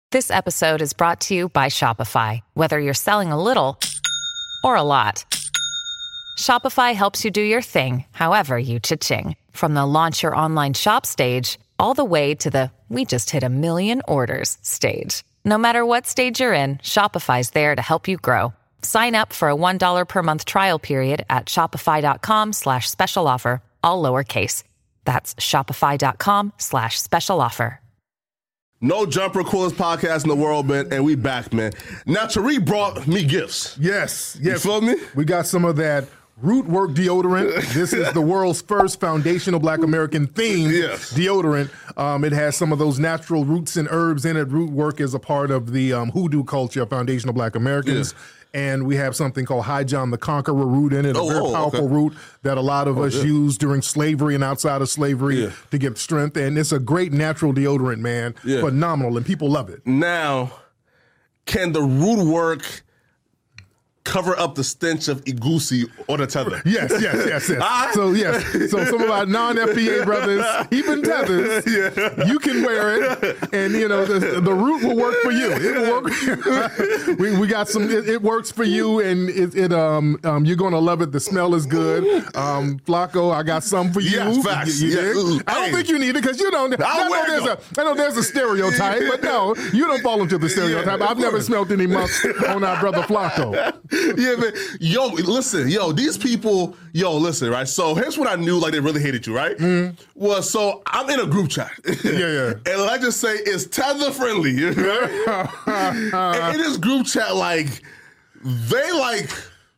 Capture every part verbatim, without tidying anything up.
This episode is brought to you by Shopify. Whether you're selling a little or a lot, Shopify helps you do your thing, however you cha-ching. From the launch your online shop stage, all the way to the we just hit a million orders stage. No matter what stage you're in, Shopify's there to help you grow. Sign up for a one dollar per month trial period at shopify.com slash special offer, all lowercase. That's shopify.com slash special offer. No Jumper, coolest podcast in the world, man, and we back, man. Now, Tariq brought me gifts. Yes, yes. You feel me? We got some of that Root Work deodorant. This is the world's first foundational Black American themed yes. deodorant. Um, it has some of those natural roots and herbs in it. Root Work is a part of the um, hoodoo culture of foundational Black Americans. Yeah. And we have something called High John the Conqueror root in it, a oh, very oh, powerful okay. root that a lot of oh, us yeah. use during slavery and outside of slavery yeah. to get strength. And it's a great natural deodorant, man. Yeah. Phenomenal, and people love it. Now, can the Root Work cover up the stench of Igusi or the tether? Yes, yes, yes, yes. Right. So, yes. So some of our non-F B A brothers, even tethers, yeah. you can wear it, and, you know, the, the root will work for you. It will work. we, we got some, it, it works for you, and it, it um, um you're going to love it. The smell is good. Um, Flacco, I got some for you. Yes, facts. You, you Yeah. dig? I don't Hey. think you need it, because you don't, I know, there's a, I know there's a stereotype, but no, you don't fall into the stereotype. Yeah, I've never smelled any musk on our brother Flacco. Yeah, man. Yo, listen, yo, these people, yo, listen, right? So here's what I knew, like, they really hated you, right? Mm. Well, so I'm in a group chat. Yeah, yeah. And I just say it's tether friendly. Right? And in this group chat, like, they like,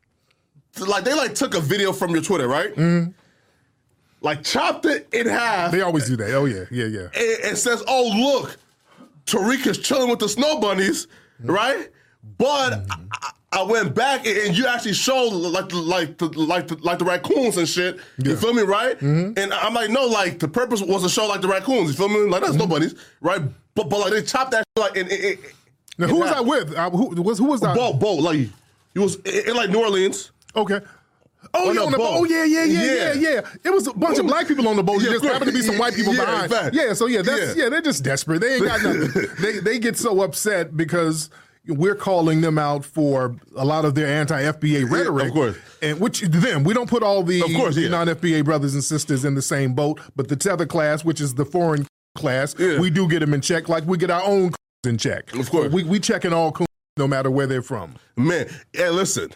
like, they like took a video from your Twitter, right? Mm. Like, chopped it in half. They always do that. Oh, yeah, yeah, yeah. And, and says, oh, look, Tariq is chilling with the snow bunnies, mm. right? But mm. I, I went back and you actually showed like the, like the, like the, like the raccoons and shit. Yeah. You feel me, right? Mm-hmm. And I'm like, no, like the purpose was to show like the raccoons. You feel me? Like that's mm-hmm. no bunnies, right? But but like they chopped that shit like. And, and, and, now who was that with? Uh, who was who was that? Bo, Bo, like he was in, in like New Orleans. Okay. Oh, on yeah, on the boat. Oh, yeah, yeah, yeah, yeah, yeah, yeah. It was a bunch of black people on the boat. Yeah, There just happened to be some white people yeah, behind. Fact. Yeah, so yeah, that's yeah. yeah, they're just desperate. They ain't got nothing. they they get so upset because we're calling them out for a lot of their anti-F B A rhetoric. Yeah, of course. And which then we don't put all the, of course, the yeah. non-F B A brothers and sisters in the same boat, but the tether class, which is the foreign class, yeah. we do get them in check like we get our own in check. Of course. We we checking all no matter where they're from. Man, hey, listen,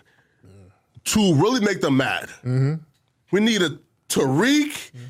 to really make them mad, mm-hmm. we need a Tariq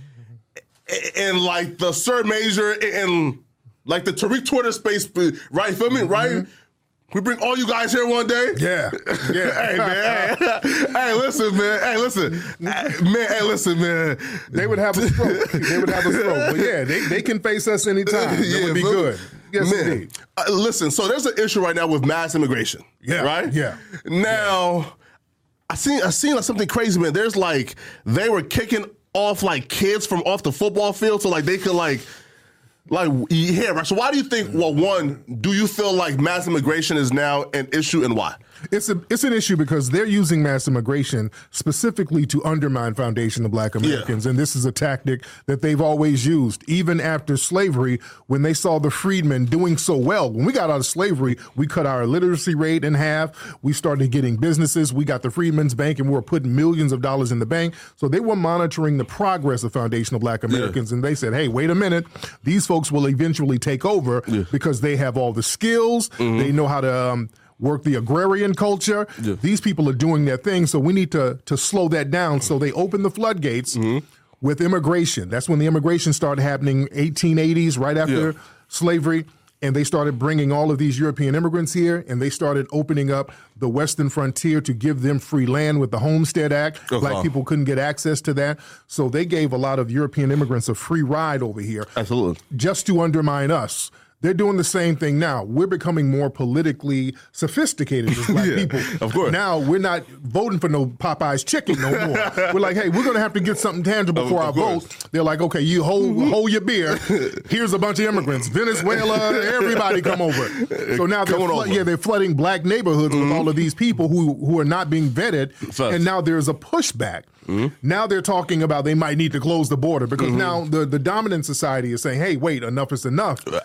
mm-hmm. and like the Sir Major and like the Tariq Twitter space, right? Feel me, mm-hmm. right? We bring all you guys here one day. Yeah, yeah. Hey man, hey, hey, listen, man. Hey, listen, hey, man. Hey, listen, man. They would have a stroke. They would have a stroke. But yeah, they, they can face us anytime. It yeah, would be man. good. Yes, man. indeed. Uh, listen, so there's an issue right now with mass immigration. Yeah, right. Yeah. Now, yeah. I seen I seen like something crazy, man. There's like they were kicking off like kids from off the football field, so like they could like. Like, yeah, right. So why do you think, well, one, do you feel like mass immigration is now an issue, and why? It's a it's an issue because they're using mass immigration specifically to undermine foundation of Black Americans. Yeah. And this is a tactic that they've always used, even after slavery, when they saw the freedmen doing so well. When we got out of slavery, we cut our literacy rate in half. We started getting businesses. We got the Freedmen's Bank, and we were putting millions of dollars in the bank. So they were monitoring the progress of foundational Black Americans. Yeah. And they said, hey, wait a minute. These folks will eventually take over yeah. because they have all the skills. Mm-hmm. They know how to um, work the agrarian culture. Yeah. These people are doing their thing, so we need to to slow that down. So they open the floodgates mm-hmm. with immigration. That's when the immigration started happening, eighteen eighties, right after yeah. slavery. And they started bringing all of these European immigrants here, and they started opening up the western frontier to give them free land with the Homestead Act. Uh-huh. Black people couldn't get access to that. So they gave a lot of European immigrants a free ride over here. Absolutely. Just to undermine us. They're doing the same thing now. We're becoming more politically sophisticated as Black yeah, people. Of course. Now we're not voting for no Popeye's chicken no more. We're like, hey, we're going to have to get something tangible for our vote. They're like, okay, you hold hold your beer. Here's a bunch of immigrants, Venezuela, everybody come over. So now they're flood, yeah they're flooding Black neighborhoods mm-hmm. with all of these people who who are not being vetted, First. and now there's a pushback. Mm-hmm. Now they're talking about they might need to close the border because mm-hmm. now the, the dominant society is saying, hey, wait, enough is enough. Absolutely. So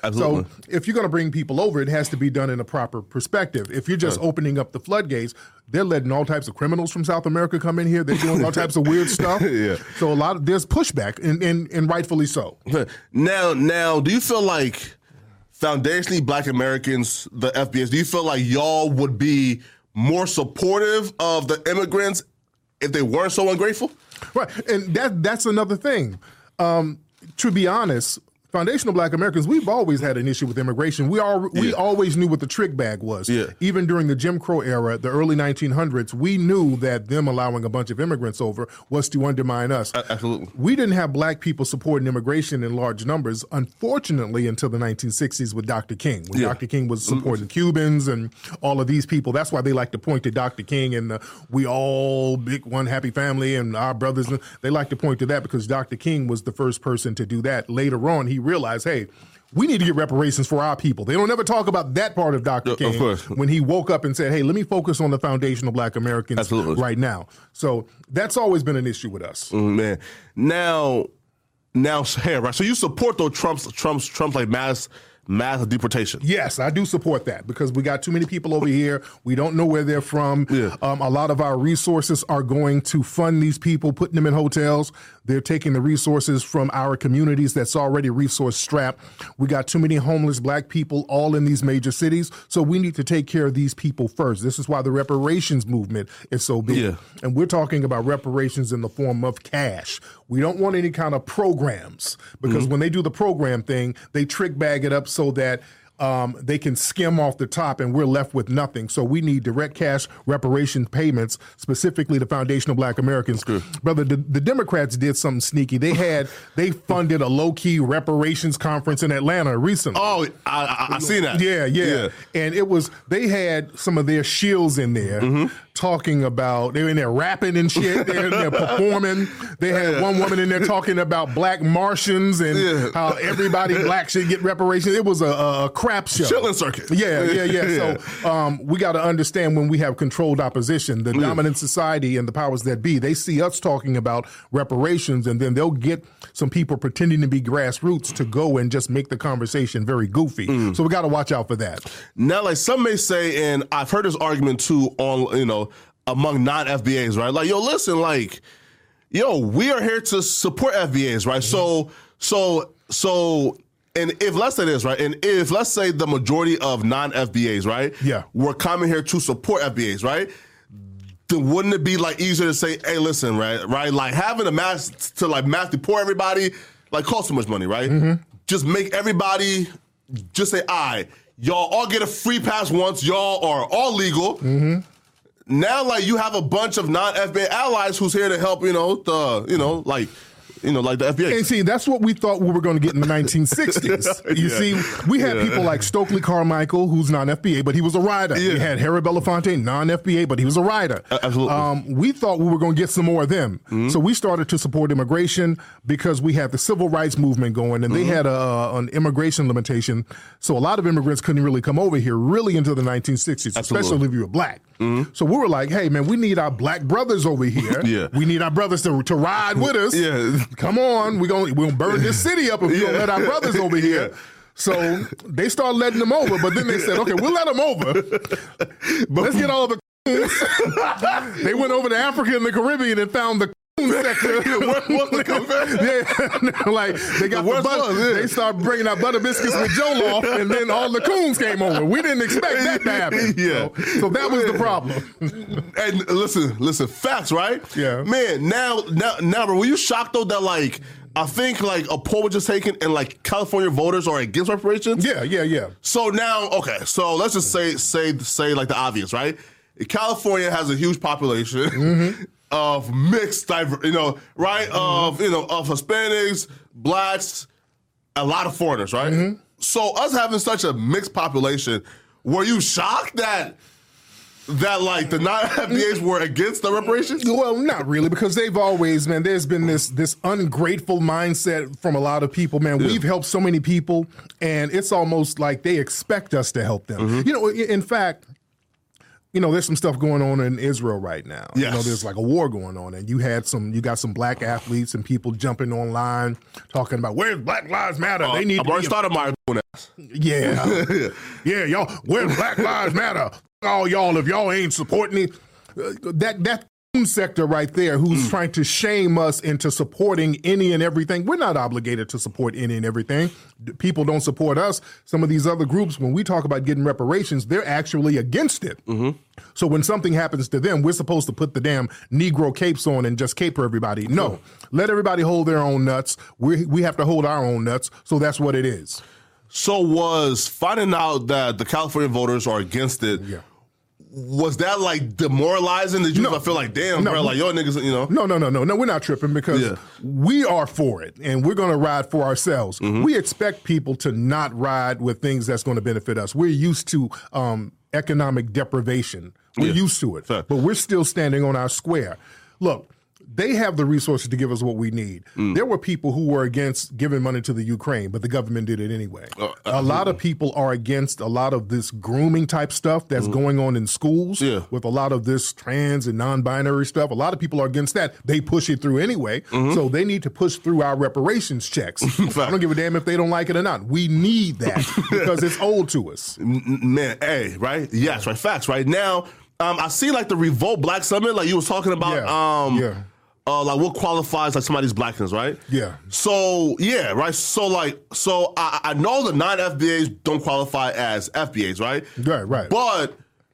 if you're going to bring people over, it has to be done in a proper perspective. If you're just yeah. opening up the floodgates, they're letting all types of criminals from South America come in here. They're doing all types of weird stuff. yeah. So a lot of there's pushback, and, and and rightfully so. Now, now, do you feel like foundationally Black Americans, the F B As, do you feel like y'all would be more supportive of the immigrants if they weren't so ungrateful? Right, and that that's another thing. Um, to be honest, foundational Black Americans, we've always had an issue with immigration. We all we yeah. always knew what the trick bag was. Yeah. Even during the Jim Crow era, the early nineteen hundreds, we knew that them allowing a bunch of immigrants over was to undermine us. Uh, absolutely. We didn't have Black people supporting immigration in large numbers, unfortunately, until the nineteen sixties with Doctor King. When yeah. Doctor King was supporting mm-hmm. Cubans and all of these people. That's why they like to point to Doctor King and the, we all big one happy family and our brothers. They like to point to that because Doctor King was the first person to do that. Later on, he realized, hey, we need to get reparations for our people. They don't ever talk about that part of Doctor King of course. When he woke up and said, hey, let me focus on the foundational Black Americans Absolutely. right now. So that's always been an issue with us. Mm, man. Now, now, hey, right. So you support though Trump's Trump's Trump's like mass mass deportation? Yes, I do support that because we got too many people over here. We don't know where they're from. Yeah. Um, a lot of our resources are going to fund these people, putting them in hotels. They're taking the resources from our communities that's already resource strapped. We got too many homeless Black people all in these major cities, so we need to take care of these people first. This is why the reparations movement is so big. Yeah. And we're talking about reparations in the form of cash. We don't want any kind of programs because mm-hmm. when they do the program thing, they trick bag it up so that um, they can skim off the top and we're left with nothing. So we need direct cash reparation payments, specifically to foundational Black Americans. Brother, the, the Democrats did something sneaky. They had, they funded a low-key reparations conference in Atlanta recently. Oh, I, I, I seen that. Yeah, yeah, yeah. And it was, they had some of their shills in there mm-hmm. talking about, they were in there rapping and shit. They were in there performing. They had yeah. one woman in there talking about Black Martians and yeah. how everybody Black should get reparations. It was a, a crap show. Chilling circuit. Yeah, yeah, yeah. yeah. So um, we got to understand when we have controlled opposition, the yeah. dominant society and the powers that be, they see us talking about reparations and then they'll get some people pretending to be grassroots to go and just make the conversation very goofy. Mm. So we got to watch out for that. Now, like some may say, and I've heard this argument too on, you know, among non-F B As, right? Like, yo, listen, like, yo, we are here to support F B As, right? Mm-hmm. So, so, so, and if, let's say this, right? And if, let's say the majority of non-F B As, right? Yeah. We're coming here to support F B As, right? Then wouldn't it be like easier to say, hey, listen, right? Right? Like having a mass to like mass deport everybody, like costs too much money, right? Mm-hmm. Just make everybody just say, all right, y'all all get a free pass once, y'all are all legal. Mm-hmm. Now, like, you have a bunch of non-F B A allies who's here to help, you know, the, you know, like, you know, like the F B A. And see, that's what we thought we were going to get in the nineteen sixties. You yeah. see, we had yeah. people like Stokely Carmichael, who's non-F B A, but he was a rider. Yeah. We had Harry Belafonte, non-F B A, but he was a rider. Uh, absolutely. Um, we thought we were going to get some more of them. Mm-hmm. So we started to support immigration because we had the civil rights movement going, and mm-hmm. they had a, an immigration limitation. So a lot of immigrants couldn't really come over here really into the nineteen sixties, absolutely. Especially if you were Black. Mm-hmm. So we were like, hey, man, we need our Black brothers over here. yeah. We need our brothers to, to ride with us. Yeah. Come on. We're going we're gonna burn this city up if we yeah. don't let our brothers over here. Yeah. So they started letting them over, but then they said, okay, we'll let them over. But let's get all of the coons. They went over to Africa and the Caribbean and found the coon sector. yeah, like they got the, the butter, was, yeah. They started bringing out butter biscuits with Jollof, and then all the coons came over. We didn't expect that to happen. Yeah, so, so that was the problem. And listen, listen, facts, right? Yeah, man. Now, now, now, bro, were you shocked though that like? I think like a poll was just taken and like California voters are against reparations. Yeah, yeah, yeah. So now, okay, so let's just say say say like the obvious, right? California has a huge population mm-hmm. of mixed, diver, you know, right? Mm-hmm. Of you know, of Hispanics, Blacks, a lot of foreigners, right? Mm-hmm. So us having such a mixed population, were you shocked that? That, like, the non-F B As were against the reparations? Well, not really, because they've always, man, there's been this this ungrateful mindset from a lot of people. Man, yeah. We've helped so many people, and it's almost like they expect us to help them. Mm-hmm. You know, in fact, you know, there's some stuff going on in Israel right now. Yes. You know, there's like a war going on, and you had some, you got some black athletes and people jumping online talking about where's Black Lives Matter? Uh, they need. I've to already be started my doing that. Yeah, yeah, y'all. Where's Black Lives Matter? All y'all, if y'all ain't supporting it, uh, that that sector right there, who's mm. trying to shame us into supporting any and everything. We're not obligated to support any and everything. People don't support us. Some of these other groups, when we talk about getting reparations, they're actually against it. Mm-hmm. So when something happens to them, we're supposed to put the damn Negro capes on and just caper everybody. No, cool. Let everybody hold their own nuts. We we have to hold our own nuts. So that's what it is. So was finding out that the California voters are against it, yeah. was that like demoralizing? Did you no. feel like, damn, no. bro, like, yo, niggas, you know? No, no, no, no, no, we're not tripping because yeah. we are for it and we're going to ride for ourselves. Mm-hmm. We expect people to not ride with things that's going to benefit us. We're used to um, economic deprivation. We're yeah. used to it, Fair. But we're still standing on our square. Look, they have the resources to give us what we need. Mm. There were people who were against giving money to the Ukraine, but the government did it anyway. Uh, a lot of people are against a lot of this grooming type stuff that's mm. going on in schools yeah. with a lot of this trans and non-binary stuff. A lot of people are against that. They push it through anyway. Mm-hmm. So they need to push through our reparations checks. I don't give a damn if they don't like it or not. We need that because it's owed to us. Man, hey, right? Yes, right. Facts, right? Now, um, I see like the Revolt Black Summit, like you was talking about. Yeah. Um, yeah. Uh, like what qualifies like somebody's blackness, right? Yeah. So yeah, right. So like, so I, I know the non-F B As don't qualify as F B As, right? Right, right. But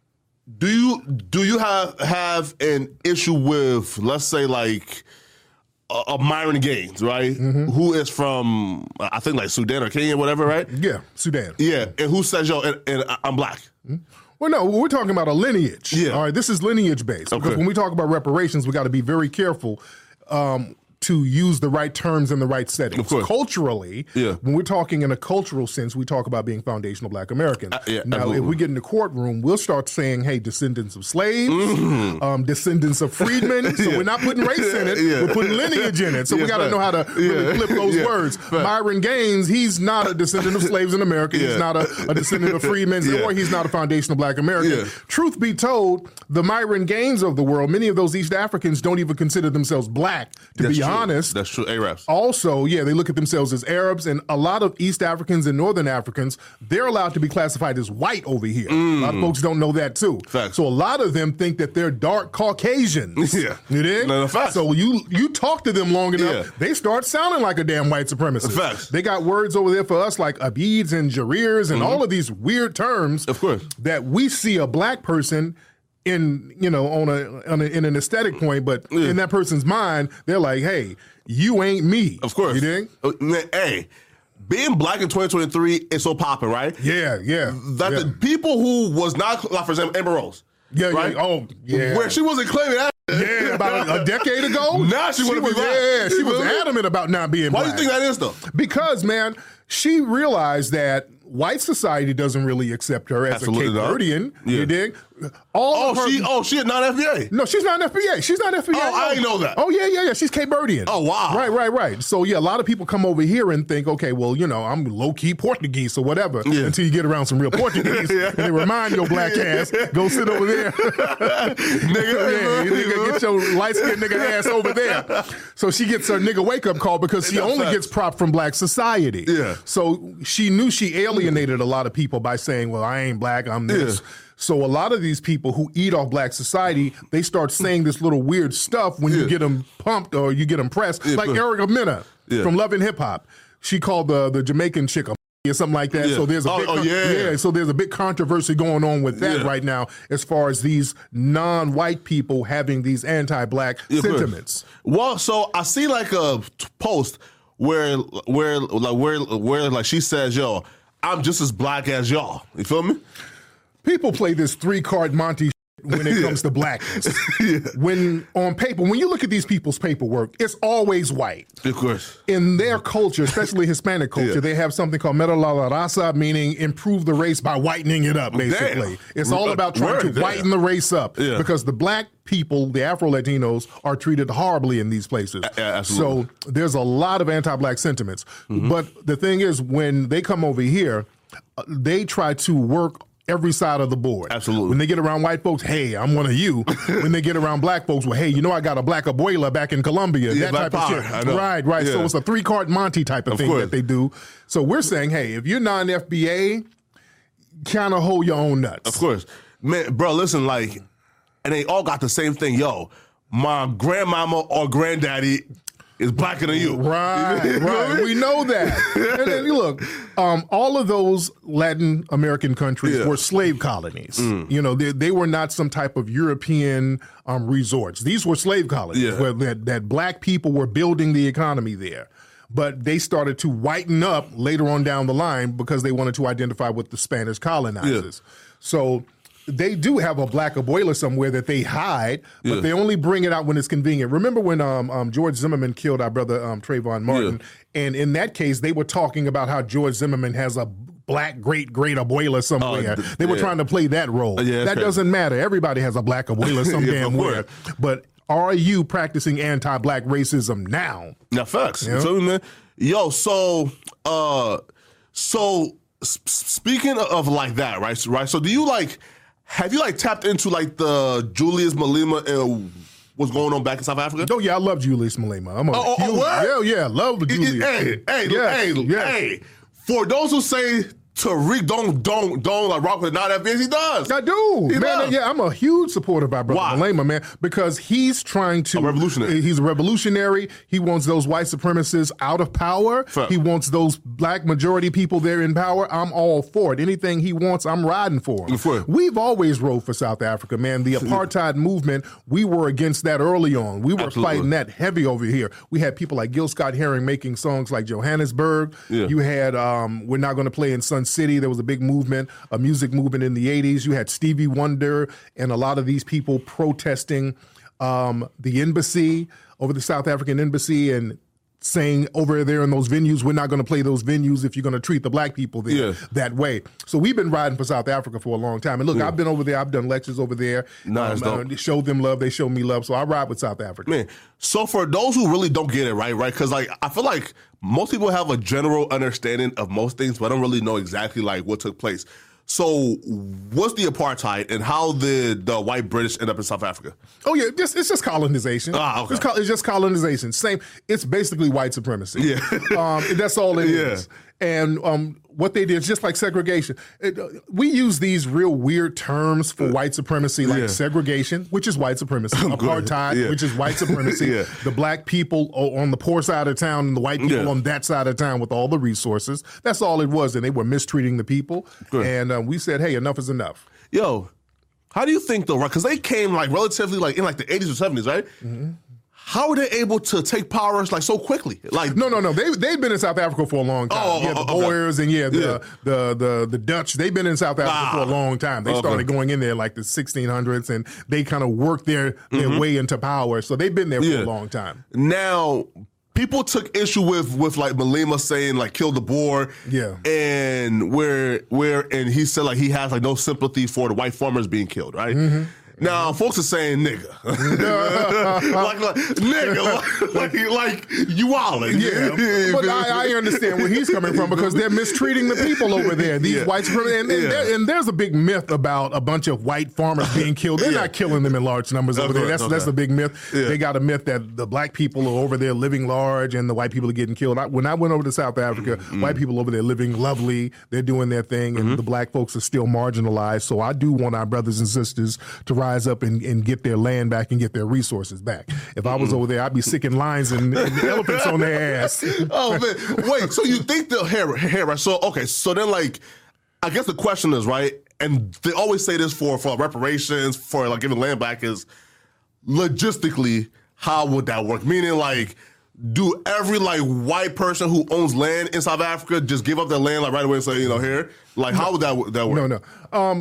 do you do you have have an issue with, let's say, like a, a Myron Gaines, right? Mm-hmm. Who is from I think like Sudan or Kenya, whatever, right? Yeah, Sudan. Yeah, and who says yo, and, and I'm black. Mm-hmm. Well, no, we're talking about a lineage. Yeah. All right, this is lineage based. Okay. Because when we talk about reparations, we got to be very careful um, to use the right terms in the right settings. Of course. Culturally, yeah. when we're talking in a cultural sense, we talk about being foundational black Americans. Uh, yeah, now, absolutely. if we get in the courtroom, we'll start saying, hey, descendants of slaves, mm-hmm. um, descendants of freedmen. So yeah. we're not putting race in it, yeah. we're putting lineage in it. So yeah, we got to know how to really yeah. flip those yeah. words. Fair. Myron Gaines, he's not a descendant of slaves in America. Yeah. He's not a, a descendant of freedmen, yeah. or he's not a foundational black American. Yeah. Truth be told, the Myron Gaines of the world, many of those East Africans don't even consider themselves black, to That's be true. honest. That's true. Arabs. Also, yeah, they look at themselves as Arabs, and a lot of East Africans and Northern Africans, they're allowed to be classified as white over here. Mm. A lot of folks don't know that too. Facts. So a lot of them think that they're dark Caucasians. Yeah. You dig? No, no, facts. So you you talk to them long enough, Yeah. they start sounding like a damn white supremacist. Facts. They got words over there for us like abids and jarirs and mm-hmm. all of these weird terms of course. that we see a black person in, you know, on a, on a in an aesthetic point, but yeah. in that person's mind, they're like, hey, you ain't me. Of course. You dig? Uh, man, hey, being black in twenty twenty-three is so popping, right? Yeah, yeah. That yeah. the people who was not, like for example, Amber Rose. Yeah, right? yeah. Oh, yeah. Where she wasn't claiming that. Yeah, about a, a decade ago. Now she, she was, be yeah, she was really? adamant about not being Why black. do you think that is, though? Because, man, she realized that white society doesn't really accept her as Absolutely a Cape Verdean. Yeah. You dig? All oh, her, she oh she not F B A. No, she's not an F B A. She's not F B A. Oh, no. I didn't know that. Oh, yeah, yeah, yeah. She's Cape Verdean. Oh, wow. Right, right, right. So, yeah, a lot of people come over here and think, okay, well, you know, I'm low-key Portuguese or whatever yeah. until you get around some real Portuguese yeah. and they remind your black ass, go sit over there. nigga, yeah, nigga, get your light-skinned nigga ass over there. So she gets her nigga wake-up call because she That's only facts. gets prop from black society. Yeah. So she knew she alienated a lot of people by saying, well, I ain't black, I'm this. Yeah. So a lot of these people who eat off black society, they start saying this little weird stuff when yeah. you get them pumped or you get them pressed. Yeah, like but, Erica Mena yeah. from Love and Hip Hop. She called the, the Jamaican chick a or something like that. Yeah. So there's a oh, big, oh, yeah. yeah. So there's a big controversy going on with that yeah. right now, as far as these non-white people having these anti-black yeah, sentiments. Well, so I see like a post where where like where where like she says, "Yo, I'm just as black as y'all." You feel me? People play this three-card Monty when it yeah. comes to blackness. yeah. When on paper, when you look at these people's paperwork, it's always white. Of course. In their culture, especially Hispanic culture, yeah. they have something called mejorar la raza, meaning improve the race by whitening it up, basically. Damn. It's all about trying Word, to whiten damn. the race up yeah. because the black people, the Afro-Latinos, are treated horribly in these places. A- absolutely. So there's a lot of anti-black sentiments. Mm-hmm. But the thing is, when they come over here, uh, they try to work every side of the board. Absolutely. When they get around white folks, hey, I'm one of you. When they get around black folks, well, hey, you know I got a black abuela back in Colombia. Yeah, that type power. of shit. I know. Right, right. Yeah. So it's a three-card Monty type of, of thing course. that they do. So we're saying, hey, if you're non-F B A, kind of hold your own nuts. Of course. Man, bro, listen, like, and they all got the same thing. Yo, my grandmama or granddaddy is blacker than you. Right, You know what I right. mean? We know that. And then, look, um, all of those Latin American countries Yeah. were slave colonies. Mm. You know, they, they were not some type of European um, resorts. These were slave colonies Yeah. where that, that black people were building the economy there. But they started to whiten up later on down the line because they wanted to identify with the Spanish colonizers. Yeah. So they do have a black abuela somewhere that they hide, but Yeah. they only bring it out when it's convenient. Remember when um, um, George Zimmerman killed our brother um, Trayvon Martin? Yeah. And in that case, they were talking about how George Zimmerman has a black great great abuela somewhere. Oh, they were yeah. trying to play that role. Yeah, that's that crazy. doesn't matter. Everybody has a black abuela some Yeah, damn of where. But are you practicing anti-black racism now? Now, facts. Yeah. You feel me, man? Yo, so, uh, so s- speaking of like that, right? So, right. So, do you like? Have you like tapped into like the Julius Malema and what's going on back in South Africa? Oh yeah, I love Julius Malema. I'm a Oh, oh, huge, what? yeah, yeah, love the Julius. Hey, hey, Yes, hey, yes. hey! For those who say Tariq don't don't don't like rock with not F B S, he does. I do, He man. does. Yeah, I'm a huge supporter of our brother Why? Malema, man, because he's trying to A revolutionary. He's a revolutionary. He wants those white supremacists out of power. Fair. He wants those black majority people there in power. I'm all for it. Anything he wants, I'm riding for him. Fair. We've always rode for South Africa, man. The apartheid movement, we were against that early on. We were Absolutely. fighting that heavy over here. We had people like Gil Scott Heron making songs like Johannesburg. Yeah. You had um, We're Not Going to Play in Sun City. There was a big movement, a music movement in the eighties. You had Stevie Wonder and a lot of these people protesting um, the embassy, over the South African embassy, and saying over there in those venues, we're not going to play those venues if you're going to treat the black people there Yeah. that way. So we've been riding for South Africa for a long time. And look, Yeah. I've been over there. I've done lectures over there. Nah, that's dope. uh, show them love. They show me love. So I ride with South Africa. Man, so for those who really don't get it, right, right, because like I feel like most people have a general understanding of most things, but I don't really know exactly like what took place. So, what's the apartheid, and how did the white British end up in South Africa? Oh yeah, just it's just colonization. Ah, okay. It's, col- it's just colonization. Same. It's basically white supremacy. Yeah. um, that's all it Yeah. is. And um, what they did is just like segregation. It, uh, we use these real weird terms for white supremacy, like Yeah. segregation, which is white supremacy, apartheid, Yeah. which is white supremacy. Yeah. The black people o- on the poor side of town and the white people Yeah. on that side of town with all the resources. That's all it was, and they were mistreating the people. Good. And uh, we said, hey, enough is enough. Yo, how do you think though, right? Because they came like relatively like in like the eighties or seventies, right? Mm-hmm. How were they able to take power like so quickly? Like No, no, no. They they've been in South Africa for a long time. Oh, yeah, the okay. Boers and yeah, the, Yeah. the the the Dutch. They've been in South Africa Ah. for a long time. They Okay. started going in there like the sixteen hundreds, and they kind of worked their their way into power. So they've been there for Yeah. a long time. Now, people took issue with with like Malema saying like kill the Boer. Yeah. And where where and he said like he has like no sympathy for the white farmers being killed, right? Now, folks are saying nigga. like, like nigga, like, like, like you wildin'. Yeah, but I, I understand where he's coming from because they're mistreating the people over there. These Yeah. white supremacists, and, and, Yeah. there, and there's a big myth about a bunch of white farmers being killed. They're Yeah. not killing them in large numbers over Okay, there. That's okay. that's the big myth. Yeah. They got a myth that the black people are over there living large and the white people are getting killed. I, when I went over to South Africa, Mm-hmm. white people over there living lovely. They're doing their thing, and the black folks are still marginalized. So I do want our brothers and sisters to rise up and, and get their land back and get their resources back. If I was over there, I'd be sick in lines and, and elephants on their ass. Oh man, wait. So you think they'll hair hair right? So okay. So then like, I guess the question is right, and they always say this for for reparations for like giving land back is logistically how would that work? Meaning like. Do every like white person who owns land in South Africa just give up their land like right away and say, you know, here? Like, how would that that work? No, no. Um,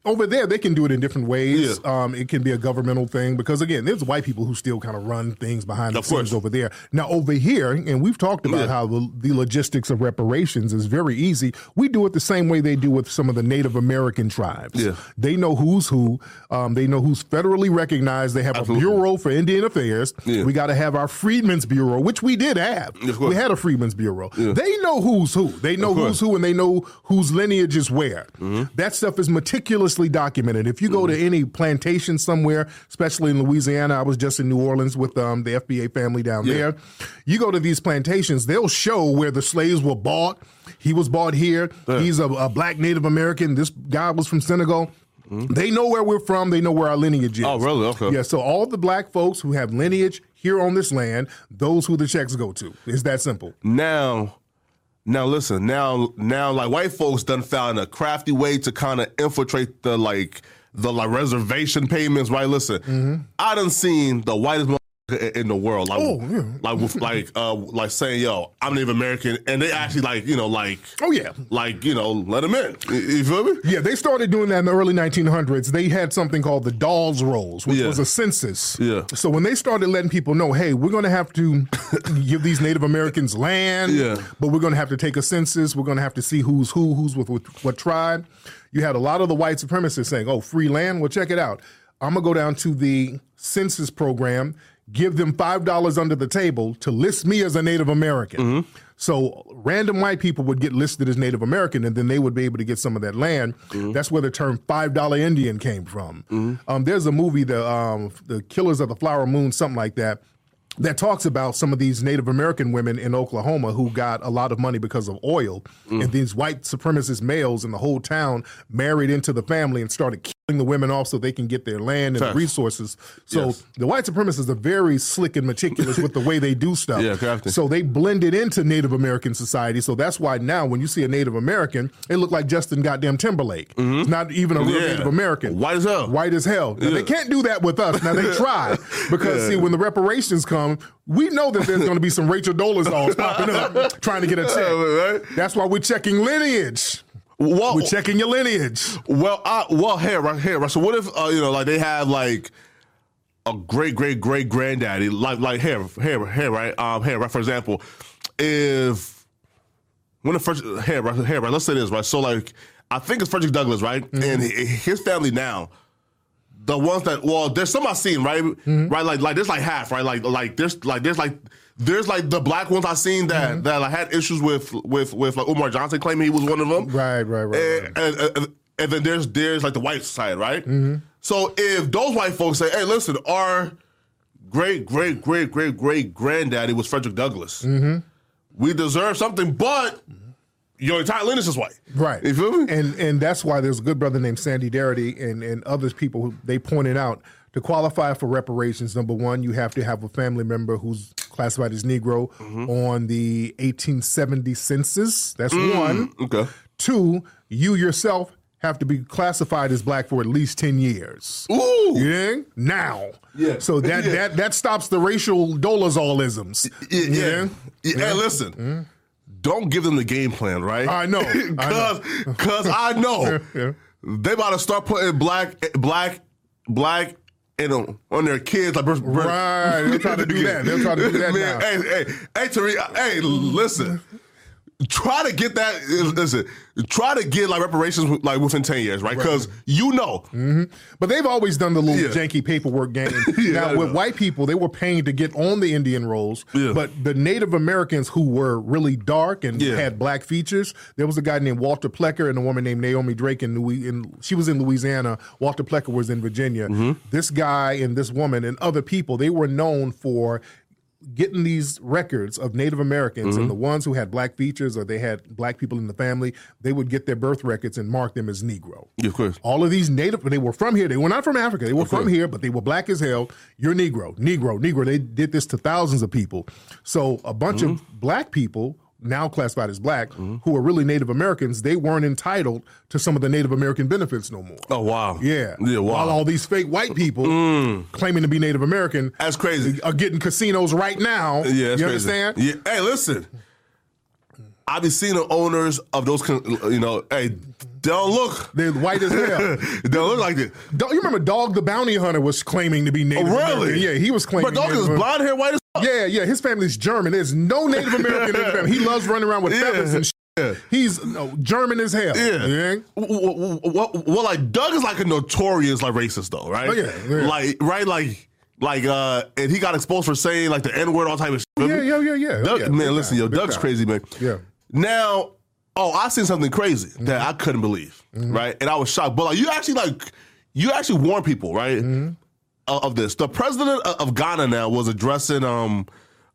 over there, they can do it in different ways. Yeah. Um, it can be a governmental thing because, again, there's white people who still kind of run things behind the Of scenes course. over there. Now, over here, and we've talked about Yeah. how the, the logistics of reparations is very easy. We do it the same way they do with some of the Native American tribes. Yeah. They know who's who. Um, they know who's federally recognized. They have Absolutely. a Bureau for Indian Affairs. Yeah. We got to have our Freedmen's Bureau, which we did have. Of course. We had a Freedmen's Bureau. Yeah. They know who's who. They know Of course. who's who, and they know whose lineage is where. Mm-hmm. That stuff is meticulously documented. If you go to any plantation somewhere, especially in Louisiana, I was just in New Orleans with um, the F B A family down Yeah. there. You go to these plantations, they'll show where the slaves were bought. He was bought here. Yeah. He's a, a black Native American. This guy was from Senegal. They know where we're from. They know where our lineage is. Oh, really? Okay. Yeah, so all the black folks who have lineage here on this land, those who the checks go to. It's that simple. Now, now listen. Now, now, like white folks done found a crafty way to kind of infiltrate the like the like reservation payments. Right? Listen, Mm-hmm. I done seen the whitest motherfucker in the world. Like, Oh, yeah. like with like uh like saying, "Yo, I'm Native American," and they actually like you know like Oh, yeah. like you know let them in. You, you feel me? Yeah, they started doing that in the early nineteen hundreds. They had something called the Dawes Rolls, which Yeah. was a census. Yeah. So when they started letting people know, hey, we're going to have to give these Native Americans land, Yeah. but we're going to have to take a census. We're going to have to see who's who, who's with, with what tribe. You had a lot of the white supremacists saying, oh, free land? Well, check it out. I'm going to go down to the census program, give them five dollars under the table to list me as a Native American. Mm-hmm. So random white people would get listed as Native American, and then they would be able to get some of that land. Mm-hmm. That's where the term five dollar Indian came from. Um, there's a movie, the um, the Killers of the Flower Moon, something like that, that talks about some of these Native American women in Oklahoma who got a lot of money because of oil. Mm. And these white supremacist males in the whole town married into the family and started killing the women off so they can get their land and Facts. resources. So Yes. the white supremacists are very slick and meticulous with the way they do stuff. Yeah, crafty. So they blended into Native American society. So that's why now when you see a Native American, they look like Justin goddamn Timberlake. It's not even a real Yeah. Native American. White as hell. White as hell. Now, Yeah. they can't do that with us. Now, they try. Because, Yeah. see, when the reparations come, we know that there's going to be some Rachel Dolezals popping up trying to get a check. Right? That's why we're checking lineage. Well, We're checking your lineage. Well, I, well, here, right here, right. So, what if uh, you know, like they have like a great, great, great granddaddy, like, like here, here, here, right? Um, here, right. For example, if when the first here, right, here, right. Let's say this, right. So, like, I think it's Frederick Douglass, right, and hi- his family now. The ones that well, there's some I've seen, right, right, like like there's like half, right, like like there's like there's like there's like the black ones I've seen that that like, had issues with with with like Umar Johnson claiming he was one of them, Right, right, right. and, right. and, and, and then there's there's like the white side, right? So if those white folks say, "Hey, listen, our great great great great great granddaddy was Frederick Douglass, we deserve something," but your entire lineage is white, Right. You feel me? And and that's why there's a good brother named Sandy Darity and, and others people who they pointed out to qualify for reparations, number one, you have to have a family member who's classified as Negro on the eighteen seventy census. That's one. okay. Two, you yourself have to be classified as black for at least ten years. Ooh. You dig? Now. Yeah. So that Yeah. that that stops the racial dolazolisms. Yeah, You yeah. dig? yeah. Hey, listen. Don't give them the game plan, right? I know. I Cause, cause I know Yeah. they about to start putting black, black, black, in on, on their kids. Like, Right. They'll try to do that. They'll try to do that Man, now. hey, hey, hey, Tariq, hey, listen. Try to get that. Listen, try to get like reparations like within ten years, right? Because you know, But they've always done the little Yeah. janky paperwork game. Yeah, now, I with know. white people, they were paying to get on the Indian rolls. Yeah. But the Native Americans who were really dark and Yeah. had black features, there was a guy named Walter Plecker and a woman named Naomi Drake in, Louis, in she was in Louisiana. Walter Plecker was in Virginia. Mm-hmm. This guy and this woman and other people, they were known for getting these records of Native Americans Mm-hmm. and the ones who had black features or they had black people in the family, they would get their birth records and mark them as Negro. Yeah, of course. All of these native, they were from here. They were not from Africa. They were from course. here, but they were black as hell. You're Negro, Negro, Negro. They did this to thousands of people. So a bunch Mm-hmm. of black people, now classified as black, who are really Native Americans, they weren't entitled to some of the Native American benefits no more. Oh wow, Yeah. yeah, wow. While all these fake white people claiming to be Native American That's crazy. are getting casinos right now. Yeah, that's you crazy. understand? Yeah. Hey, listen. I be seeing the owners of those, you know, hey, they don't look. They're white as hell. They don't look like it. You remember Dog the Bounty Hunter was claiming to be Native oh, really? American. Yeah, he was claiming. But Dog is blonde hair, white as fuck. Yeah, yeah. His family's German. There's no Native American in his family. He loves running around with yeah. feathers and shit. Yeah. He's no, German as hell. Yeah. yeah. Well, well, well, like Doug is like a notorious like racist though, right? Oh, yeah, yeah. Like, right, like, like, uh, and he got exposed for saying like the N word, all type of shit. Yeah, yeah, yeah, yeah. Doug, yeah man, listen, time. yo, Big Doug's time. crazy, man. Yeah. Now, oh, I seen something crazy mm-hmm. that I couldn't believe, mm-hmm. right? And I was shocked. But like, you actually like, you actually warn people, right, mm-hmm. of, of this. The president of Ghana now was addressing, um,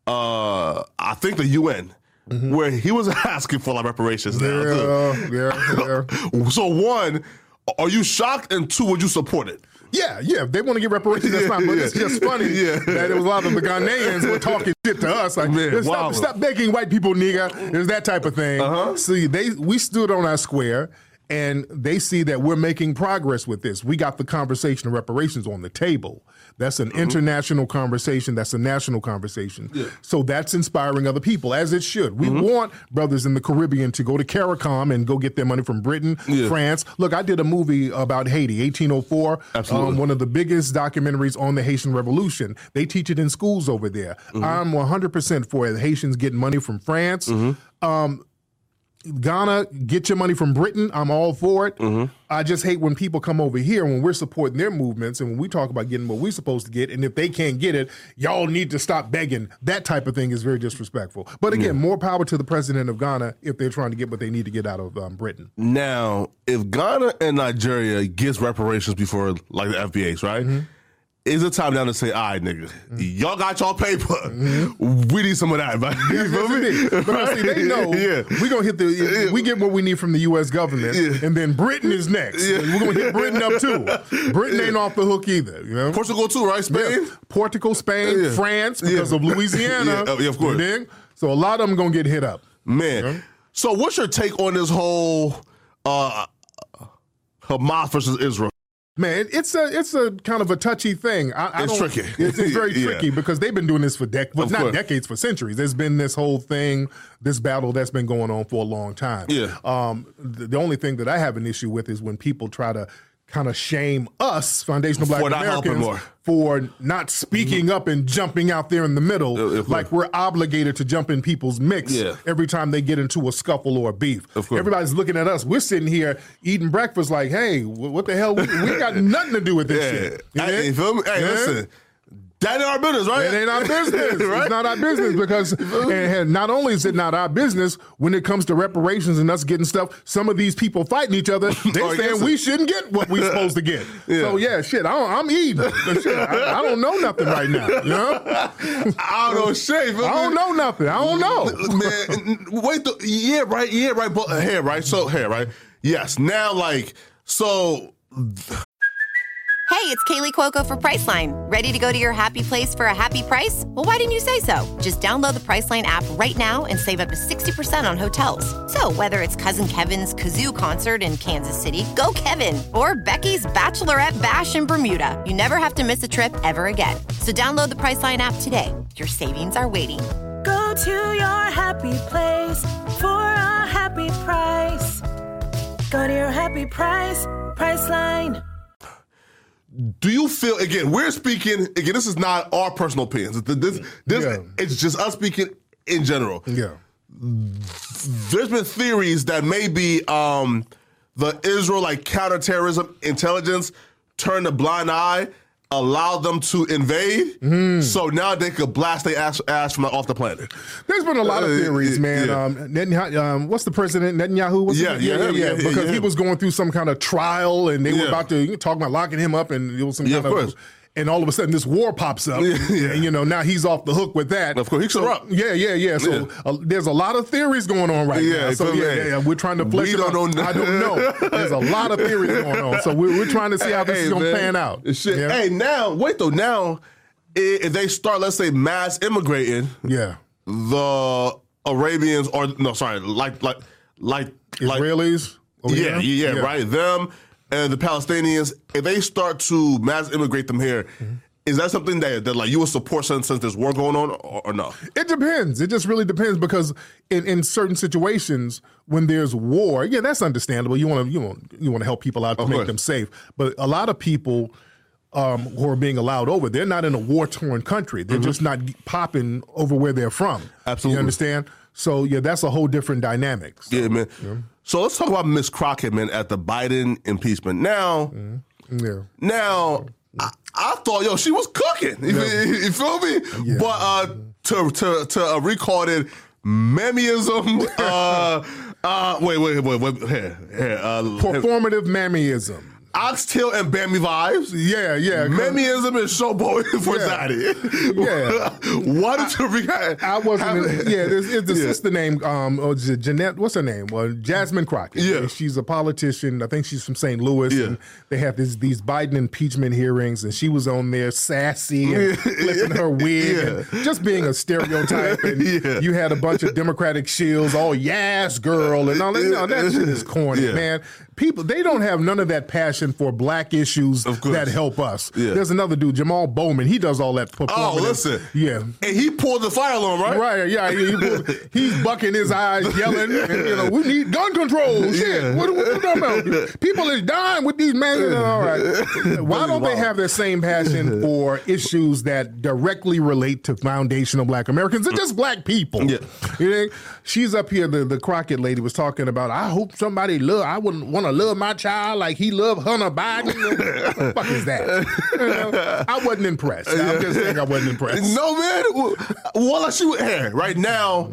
uh, I think the U N. Mm-hmm. Where he was asking for like reparations now. Yeah, yeah, yeah. So one, are you shocked? And two, would you support it? Yeah, yeah. If they want to get reparations, that's fine. But yeah. It's just funny yeah. that it was a lot of the Ghanaians were talking shit to us. Like, Man, stop, wow. stop begging white people, nigga. There's that type of thing. Uh-huh. See, they we stood on our square, and they see that we're making progress with this. We got the conversation of reparations on the table. That's an mm-hmm. international conversation. That's a national conversation. Yeah. So that's inspiring other people, as it should. We mm-hmm. want brothers in the Caribbean to go to CARICOM and go get their money from Britain, yeah. France. Look, I did a movie about Haiti, eighteen oh four. Absolutely. Um, one of the biggest documentaries on the Haitian Revolution. They teach it in schools over there. Mm-hmm. I'm one hundred percent for it. Haitians getting money from France. Mm-hmm. Um, Ghana, get your money from Britain. I'm all for it. Mm-hmm. I just hate when people come over here when we're supporting their movements and when we talk about getting what we're supposed to get. And if they can't get it, y'all need to stop begging. That type of thing is very disrespectful. But again, yeah. more power to the president of Ghana if they're trying to get what they need to get out of um, Britain. Now, if Ghana and Nigeria gets reparations before like the F B As, right? Mm-hmm. Is it time now to say, all right, nigga, mm-hmm. y'all got y'all paper. Mm-hmm. We need some of that, man. You feel me? But right? see, they know yeah. we're going to hit the, yeah. we get what we need from the U S government, yeah. and then Britain is next. Yeah. We're going to hit Britain up too. Britain yeah. ain't off the hook either. You know? Portugal too, right? Spain? Yeah. Portugal, Spain, yeah. France, because yeah. of Louisiana. yeah. yeah, of course. Then, so a lot of them going to get hit up. Man. You know? So what's your take on this whole uh, Hamas versus Israel? Man, it's a it's a kind of a touchy thing. I, I it's don't, tricky. It's, it's very yeah. tricky because they've been doing this for decades, well, not course. decades, for centuries. There's been this whole thing, this battle that's been going on for a long time. Yeah. Um, the, the only thing that I have an issue with is when people try to kind of shame us, foundational Black for Americans, for not speaking mm-hmm. up and jumping out there in the middle, if like we're obligated to jump in people's mix yeah. every time they get into a scuffle or a beef. Of Everybody's looking at us. We're sitting here eating breakfast like, hey, what the hell? We, we got nothing to do with this yeah. shit. You, hey, you feel me? Hey, yeah? listen. That ain't our business, right? It ain't our business. right? It's not our business because and, and not only is it not our business, when it comes to reparations and us getting stuff, some of these people fighting each other, they're oh, saying we shouldn't get what we're supposed to get. Yeah. So, yeah, shit, I don't, I'm eating. Shit, I, I don't know nothing right now, you know? I don't know shit. I don't know nothing. I don't know. Man, wait, the, yeah, right, yeah, right, but uh, here, right, so, here, right, yes, now, like, so... Hey, it's Kaylee Cuoco for Priceline. Ready to go to your happy place for a happy price? Well, why didn't you say so? Just download the Priceline app right now and save up to sixty percent on hotels. So whether it's Cousin Kevin's Kazoo Concert in Kansas City, go Kevin, or Becky's Bachelorette Bash in Bermuda, you never have to miss a trip ever again. So download the Priceline app today. Your savings are waiting. Go to your happy place for a happy price. Go to your happy price, Priceline. Do you feel, again, we're speaking, again, this is not our personal opinions. This, this, yeah. It's just us speaking in general. Yeah. There's been theories that maybe um, the Israelite counterterrorism intelligence turned a blind eye, allowed them to invade, mm. so now they could blast their ass, ass from off the planet. There's been a lot of theories, uh, man. Yeah. Um, Netanyahu, um, what's the president, Netanyahu? What's yeah, yeah, yeah, yeah, yeah, yeah, Because yeah. he was going through some kind of trial, and they yeah. were about to talk about locking him up, and it was some yeah, kind of, of, course. and all of a sudden this war pops up, yeah, yeah. and you know now he's off the hook with that. Of course, he's so, up. Yeah, yeah, yeah. So yeah. Uh, there's a lot of theories going on right yeah, now. So yeah, yeah, yeah, we're trying to flesh we it don't out. know. I don't know. There's a lot of theories going on. So we're, we're trying to see how this hey, is going to man. pan out. Shit. Yeah? Hey, now wait though. Now if they start, let's say, mass immigrating, yeah, the Arabians or no, sorry, like like like Israelis. Like, yeah, yeah, yeah, right. Them and the Palestinians, if they start to mass immigrate them here, mm-hmm. Is that something that, that like you would support since, since there's war going on, or, or no? It depends. It just really depends because in, in certain situations when there's war, yeah, that's understandable. You want to you want you want to help people out to Of make course. them safe. But a lot of people um, who are being allowed over, they're not in a war torn country. They're just not popping over where they're from. Absolutely. You understand? So yeah, that's a whole different dynamic. So, Yeah, man. So let's talk about Miss Crockett, man, at the Biden impeachment. Now, yeah. now. I, I thought, yo, she was cooking. You, Yeah. you feel me? Yeah. But uh, to to to uh, recall it, Mammyism. uh, uh, wait, wait, wait, wait. Here, here. Uh, Performative mammyism. Oxtail and Bammy vibes. Yeah, yeah. 'cause Mammyism and showboat for Yeah. Zaddy. Yeah. Why did you recall? I wasn't. In, yeah, there's, it's the Yeah. sister name. Um, or is it Jeanette? What's her name? Well, Jasmine Crockett. Yeah. she's a politician. I think she's from Saint Louis. Yeah. And they have this, these Biden impeachment hearings, and she was on there sassy and flipping her wig, Yeah. and just being a stereotype. And Yeah. you had a bunch of Democratic shills, all yes, girl, and all that. No, that shit is corny, Yeah. man. People, they don't have none of that passion for black issues Of course. that help us. Yeah. There's another dude, Jamal Bowman. He does all that performative. Oh, listen. Yeah. And he pulled the fire alarm, right? Right, yeah, he, he- he's bucking his eyes, yelling, and, you know, we need gun control. Shit, Yeah. what, what, what about? People is dying with these men. All right, why don't they have the same passion for issues that directly relate to foundational Black Americans and just Black people? Yeah. You know, she's up here. The, the Crockett lady was talking about. I hope somebody love. I wouldn't want to love my child like he loved Hunter Biden. What the fuck is that? You know, I wasn't impressed. I'm just saying I wasn't impressed. No, man. Well, like she was here right now.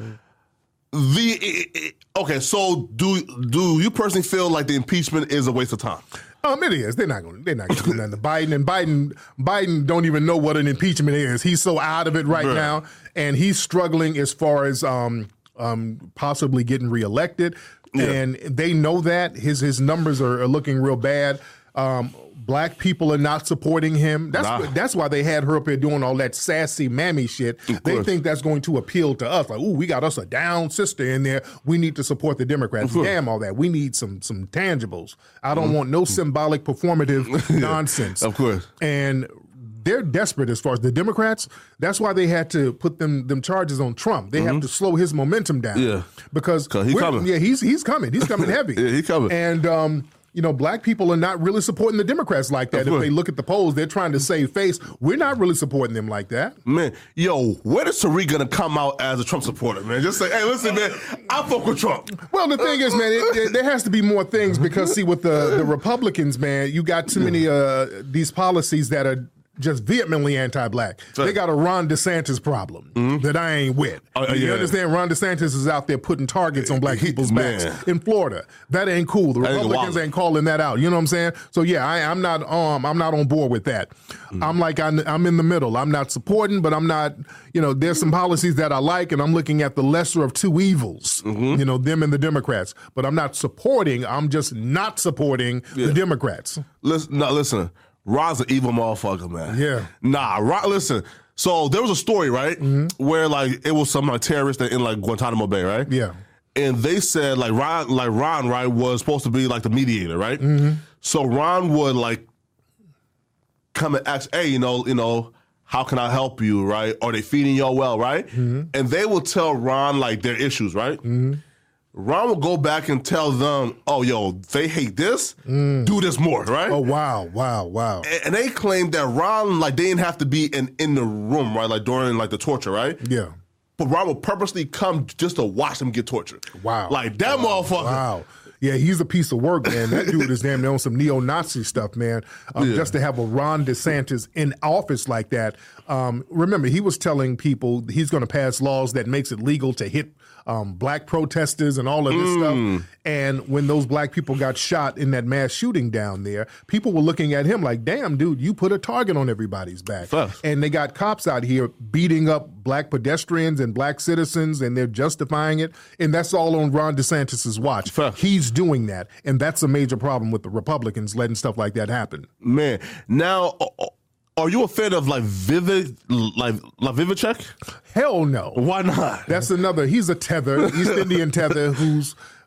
The it, it, okay, so do do you personally feel like the impeachment is a waste of time? Um, it is. They're not going. They're not going to do nothing to Biden. And Biden, Biden don't even know what an impeachment is. He's so out of it right Right. now, and he's struggling as far as um, um, possibly getting reelected. Yeah. And they know that his his numbers are, are looking real bad. Um, Black people are not supporting him. That's Nah. that's why they had her up here doing all that sassy mammy shit. They course. think that's going to appeal to us. Like, ooh, we got us a down sister in there. We need to support the Democrats. course. Damn all that. We need some some tangibles. I don't want no symbolic performative nonsense. Of course. And they're desperate as far as the Democrats. That's why they had to put them them charges on Trump. They have to slow his momentum down. Yeah. Because 'Cause he we're- coming. Yeah, he's he's coming. He's coming heavy. Yeah, he coming. And um, you know, Black people are not really supporting the Democrats like that. Of If course. they look at the polls, they're trying to save face. We're not really supporting them like that. Man, yo, when is Tariq gonna come out as a Trump supporter, man? Just say, hey, listen, man, I fuck with Trump. Well, the thing is, man, it, it, there has to be more things because, see, with the, the Republicans, man, you got too many uh, these policies that are just vehemently anti-Black. Right. They got a Ron DeSantis problem that I ain't with. Oh, you yeah. understand? Ron DeSantis is out there putting targets on Black He- people's man. backs in Florida. That ain't cool. The That ain't Republicans wild. ain't calling that out. You know what I'm saying? So yeah, I, I'm not um I'm not on board with that. I'm like I'm, I'm in the middle. I'm not supporting, but I'm not. You know, there's some policies that I like, and I'm looking at the lesser of two evils. You know, them and the Democrats. But I'm not supporting. I'm just not supporting the Democrats. Listen, no, listen. Ron's an evil motherfucker, man. Yeah. Nah, Ron, listen. So there was a story, right, where like it was some like terrorist in like Guantanamo Bay, right? Yeah. And they said like Ron, like Ron, right, was supposed to be like the mediator, right? So Ron would like come and ask, hey, you know, you know, how can I help you, right? Are they feeding y'all well, right? And they will tell Ron like their issues, right? Ron will go back and tell them, oh, yo, they hate this, do this more, right? Oh wow, wow, wow. And- And they claim that Ron, like, they didn't have to be in, in the room, right? Like, during, like, the torture, right? Yeah. But Ron will purposely come just to watch them get tortured. Wow. Like, that motherfucker. Wow. Yeah, he's a piece of work, man. That dude is damn near on some neo-Nazi stuff, man. Um, Yeah. Just to have a Ron DeSantis in office like that. Um, remember, he was telling people he's going to pass laws that makes it legal to hit um, Black protesters and all of this stuff. And when those Black people got shot in that mass shooting down there, people were looking at him like, damn, dude, you put a target on everybody's back. Facts. And they got cops out here beating up Black pedestrians and Black citizens, and they're justifying it. And that's all on Ron DeSantis's watch. Facts. He's doing that. And that's a major problem with the Republicans letting stuff like that happen. Man, now, uh, are you a fan of, like, Vivid, like, like Vivicek? Hell no. Why not? That's another. He's a tether, East Indian tether, who's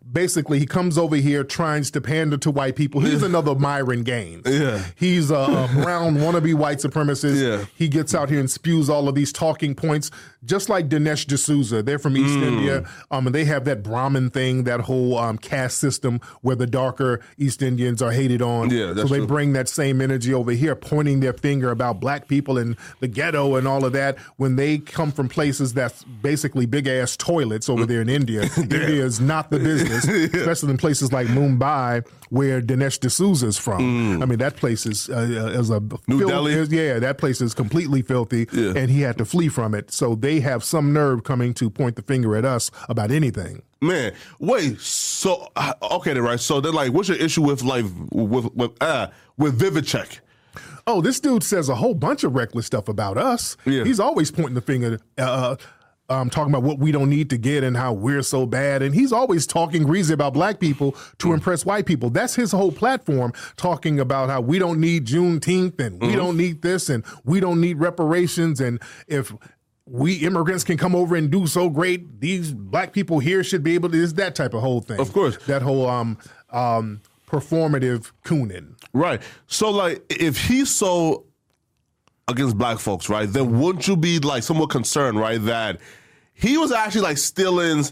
basically he comes over here trying to pander to white people. He's another Myron Gaines. Yeah. He's a, a brown wannabe white supremacist. Yeah. He gets out here and spews all of these talking points, just like Dinesh D'Souza. They're from East mm. India, um, and they have that Brahmin thing, that whole um, caste system where the darker East Indians are hated on. Yeah, that's so they true. bring that same energy over here, pointing their finger about black people and the ghetto and all of that, when they come from places that's basically big-ass toilets over there in India. India is not the business, yeah. especially in places like Mumbai, where Dinesh D'Souza is from. Mm. I mean, that place is, uh, is a... New fil- Delhi? Is, yeah, that place is completely filthy, yeah. and he had to flee from it. So they have some nerve coming to point the finger at us about anything. Man, wait, so, uh, okay then, right, so then, like, what's your issue with, like, with, with, uh, with Vivek? Oh, this dude says a whole bunch of reckless stuff about us. Yeah. He's always pointing the finger, uh, um, talking about what we don't need to get and how we're so bad. And he's always talking greasy about black people to mm. impress white people. That's his whole platform, talking about how we don't need Juneteenth and we mm-hmm. don't need this and we don't need reparations. And if we immigrants can come over and do so great, these black people here should be able to, it's that type of whole thing. Of course. That whole um, um, performative cooning. Right. So, like, if he's so against black folks, right, then wouldn't you be, like, somewhat concerned, right, that he was actually, like, stealing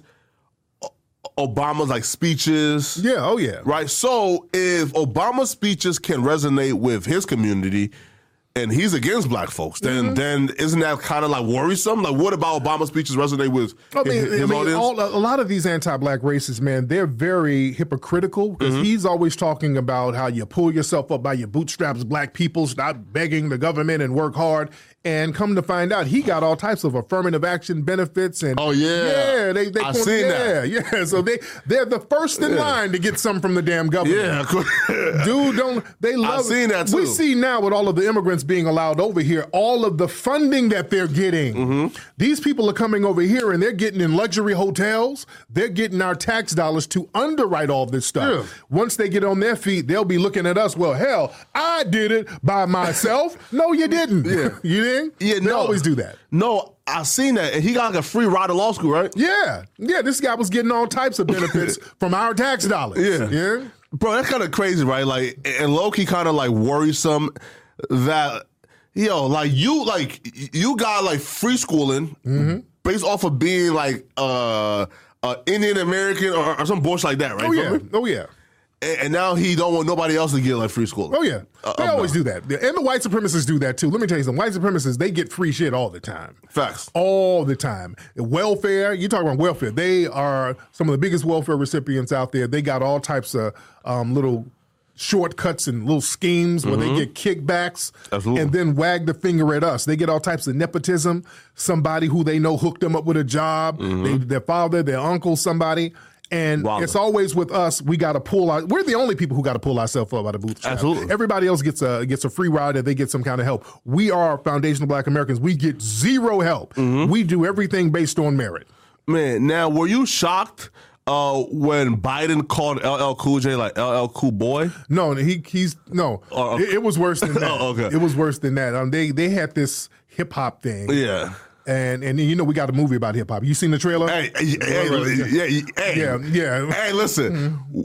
Obama's, like, speeches? Yeah, oh, yeah. Right? So, if Obama's speeches can resonate with his community and he's against black folks, then mm-hmm. then isn't that kind of, like, worrisome? Like, what about Obama's speeches resonate with I mean, his, his I mean, audience? All, a lot of these anti-black racists, man, they're very hypocritical because mm-hmm. he's always talking about how you pull yourself up by your bootstraps, black people, stop begging the government and work hard. And come to find out, he got all types of affirmative action benefits. And oh, yeah. Yeah, they, they I've seen yeah, that. Yeah, so they, they're the first in yeah. line to get some from the damn government. Yeah. Dude, don't, they love I've seen that, too. We see now with all of the immigrants being allowed over here, all of the funding that they're getting. Mm-hmm. These people are coming over here and they're getting in luxury hotels. They're getting our tax dollars to underwrite all this stuff. Yeah. Once they get on their feet, they'll be looking at us, well, hell, I did it by myself. No, you didn't. Yeah. You didn't? Yeah, they no. always do that. No, I seen that. And he got like a free ride to law school, right? Yeah. Yeah, this guy was getting all types of benefits from our tax dollars. Yeah. Yeah. Bro, that's kind of crazy, right? Like, and low-key kind of like worrisome that, yo, like you, like, you got like free schooling mm-hmm. based off of being like uh, uh Indian American or, or some bullshit like that, right? Oh, yeah. Oh, yeah. And now he don't want nobody else to get like free school. Oh, yeah. They uh, always no. do that. And the white supremacists do that, too. Let me tell you something. White supremacists, they get free shit all the time. Facts. All the time. Welfare, you talk about welfare. They are some of the biggest welfare recipients out there. They got all types of um, little shortcuts and little schemes where mm-hmm. they get kickbacks Absolutely. and then wag the finger at us. They get all types of nepotism. Somebody who they know hooked them up with a job. Mm-hmm. They, their father, their uncle, somebody. And wow. it's always with us. We got to pull our. We're the only people who got to pull ourselves up out of bootstraps. Absolutely. Everybody else gets a gets a free ride, and they get some kind of help. We are foundational Black Americans. We get zero help. Mm-hmm. We do everything based on merit. Man, now were you shocked uh, when Biden called L L Cool J like L L Cool Boy? No, he he's no. Uh, it, it was worse than that. oh, okay. It was worse than that. Um, they they had this hip hop thing. Yeah. And and you know we got a movie about hip hop. You seen the trailer? Hey, hey, yeah, yeah, hey, yeah, yeah. Hey, listen, mm-hmm.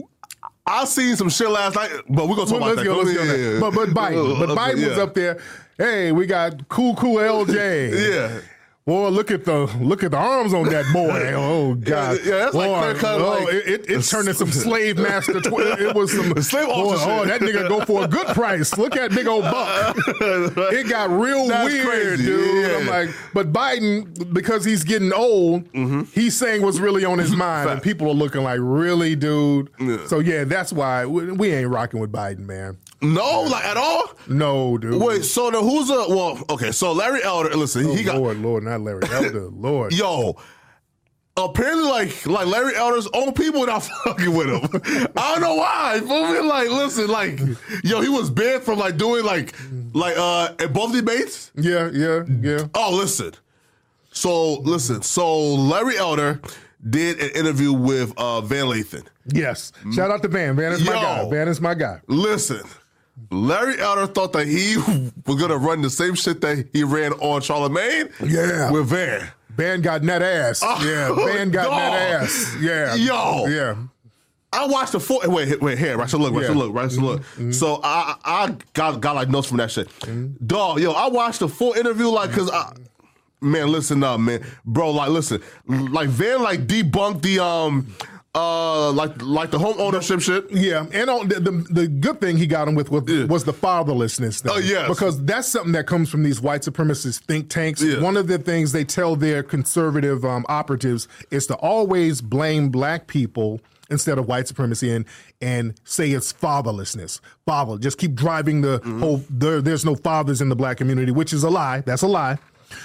I seen some shit last night, but we're gonna talk well, about that. Go, yeah, yeah, yeah. But but Biden, but Biden yeah. was up there. Hey, we got Cool Cool L J. yeah. Boy, look at the look at the arms on that boy. Oh God! Yeah, yeah that's boy, like clear cut. Oh, like, it, it, it turned into some slave master. Tw- it was some slave boy, shit. Oh, that nigga go for a good price. Look at big old buck. It got real that's weird, crazy. dude. Yeah. I'm like, but Biden, because he's getting old, mm-hmm. he's saying what's really on his mind, and people are looking like, really, dude. Yeah. So yeah, that's why we, we ain't rocking with Biden, man. No, like at all? No, dude. Wait, so then who's a well? Okay, so Larry Elder. Listen, oh, he got Lord, Lord, not Larry Elder, Lord. Yo, apparently, like like Larry Elder's own people not fucking with him. I don't know why. But like, listen, like, yo, he was banned from like doing like like uh at both debates. Yeah, yeah, yeah. Oh, listen. So listen. So Larry Elder did an interview with uh, Van Lathan. Yes. Shout out to Van. Van is my Yo, guy. Van is my guy. Listen. Larry Elder thought that he was going to run the same shit that he ran on Charlemagne yeah. with Van. Van got net ass. Oh, yeah, Van got dog. net ass. Yeah. Yo. Yeah. I watched the full. Wait, wait, here, right? So look, right? Yeah. So look, right? So look. Mm-hmm. So I, I got got like notes from that shit. Mm-hmm. Dog, yo, I watched the full interview, like, cause I, man, listen up, man, bro, like, listen, like Van, like debunked the um. Uh, like like the home ownership shit. Yeah, and on the, the the good thing he got him with was, Yeah. was the fatherlessness thing. Oh, yes. Because that's something that comes from these white supremacist think tanks. Yeah. One of the things they tell their conservative um, operatives is to always blame black people instead of white supremacy and and say it's fatherlessness. Father, just keep driving the Mm-hmm. whole, there, there's no fathers in the black community, which is a lie. That's a lie.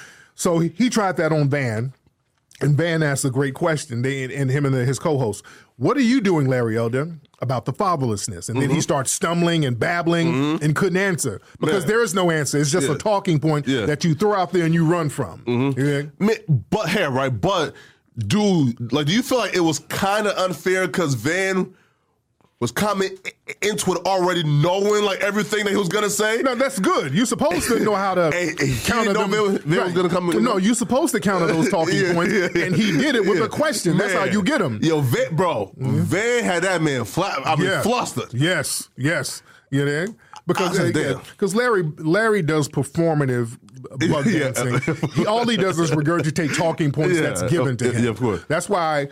So he, he tried that on Van. And Van asked a great question, they, and him and the, his co-host, what are you doing, Larry Elder, about the fatherlessness? And mm-hmm. then he starts stumbling and babbling mm-hmm. and couldn't answer because yeah. there is no answer. It's just yeah. a talking point yeah. that you throw out there and you run from. Mm-hmm. Yeah? Man, but here, right? But, dude, like, do you feel like it was kind of unfair because Van was coming into it already knowing like everything that he was gonna say? No, that's good. You're supposed to know how to hey, counter them. Van, Van right. was gonna come in. No, you're supposed to counter those talking yeah, points, yeah, yeah. and he did it with yeah. a question. That's man. how you get them. Yo, Van, bro, mm-hmm. Van had that man flat. I mean, yeah. flustered. Yes, yes. You know, because said, uh, because Larry Larry does performative bug yeah. dancing. he, all he does is regurgitate talking points yeah. that's given to him. Yeah, of course. That's why.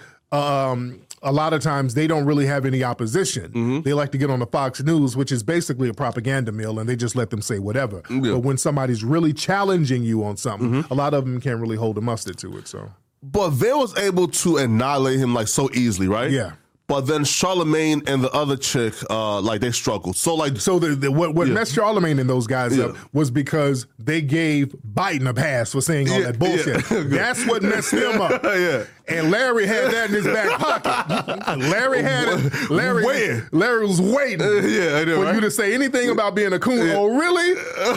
Um, a lot of times they don't really have any opposition. Mm-hmm. They like to get on the Fox News, which is basically a propaganda mill, and they just let them say whatever. Yeah. But when somebody's really challenging you on something, mm-hmm. a lot of them can't really hold a mustard to it. So, but Van was able to annihilate him like so easily, right? Yeah. But then Charlemagne and the other chick, uh, like they struggled. So like, so the, the what, what yeah. messed Charlemagne and those guys yeah. up was because they gave Biden a pass for saying all yeah, that bullshit. Yeah. That's what messed him up. yeah. And Larry had that in his back pocket. Larry had it. Larry, Where? Larry was waiting uh, yeah, I know, for right? you to say anything about being a coon. Yeah. Oh, really?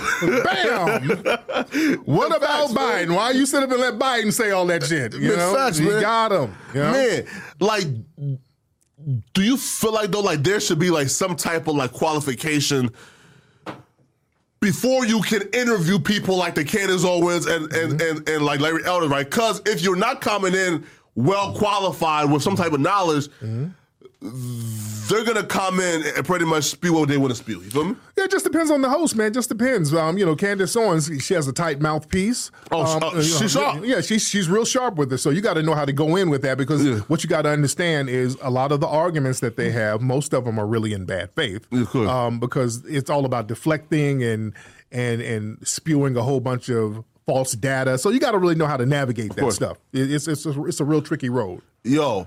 Bam! What Good about facts, Biden? Man. Why you sit up and let Biden say all that shit? You Good know, facts, you man. got him. You know? Man, like, do you feel like though, like there should be like some type of like qualification before you can interview people like the Candace Owens and and, mm-hmm. and, and like Larry Elder, right? Because if you're not coming in well qualified with some type of knowledge, mm-hmm. they're gonna come in and pretty much spew what they want to spew. You feel me? Yeah, it just depends on the host, man. It just depends. Um, you know, Candace Owens, she has a tight mouthpiece. Oh, um, uh, she's sharp. Yeah, she's she's real sharp with it. So you got to know how to go in with that because yeah. what you got to understand is a lot of the arguments that they have, most of them are really in bad faith. Yeah, cool. um, because it's all about deflecting and and and spewing a whole bunch of false data. So you got to really know how to navigate that stuff. It's it's a, it's a real tricky road. Yo,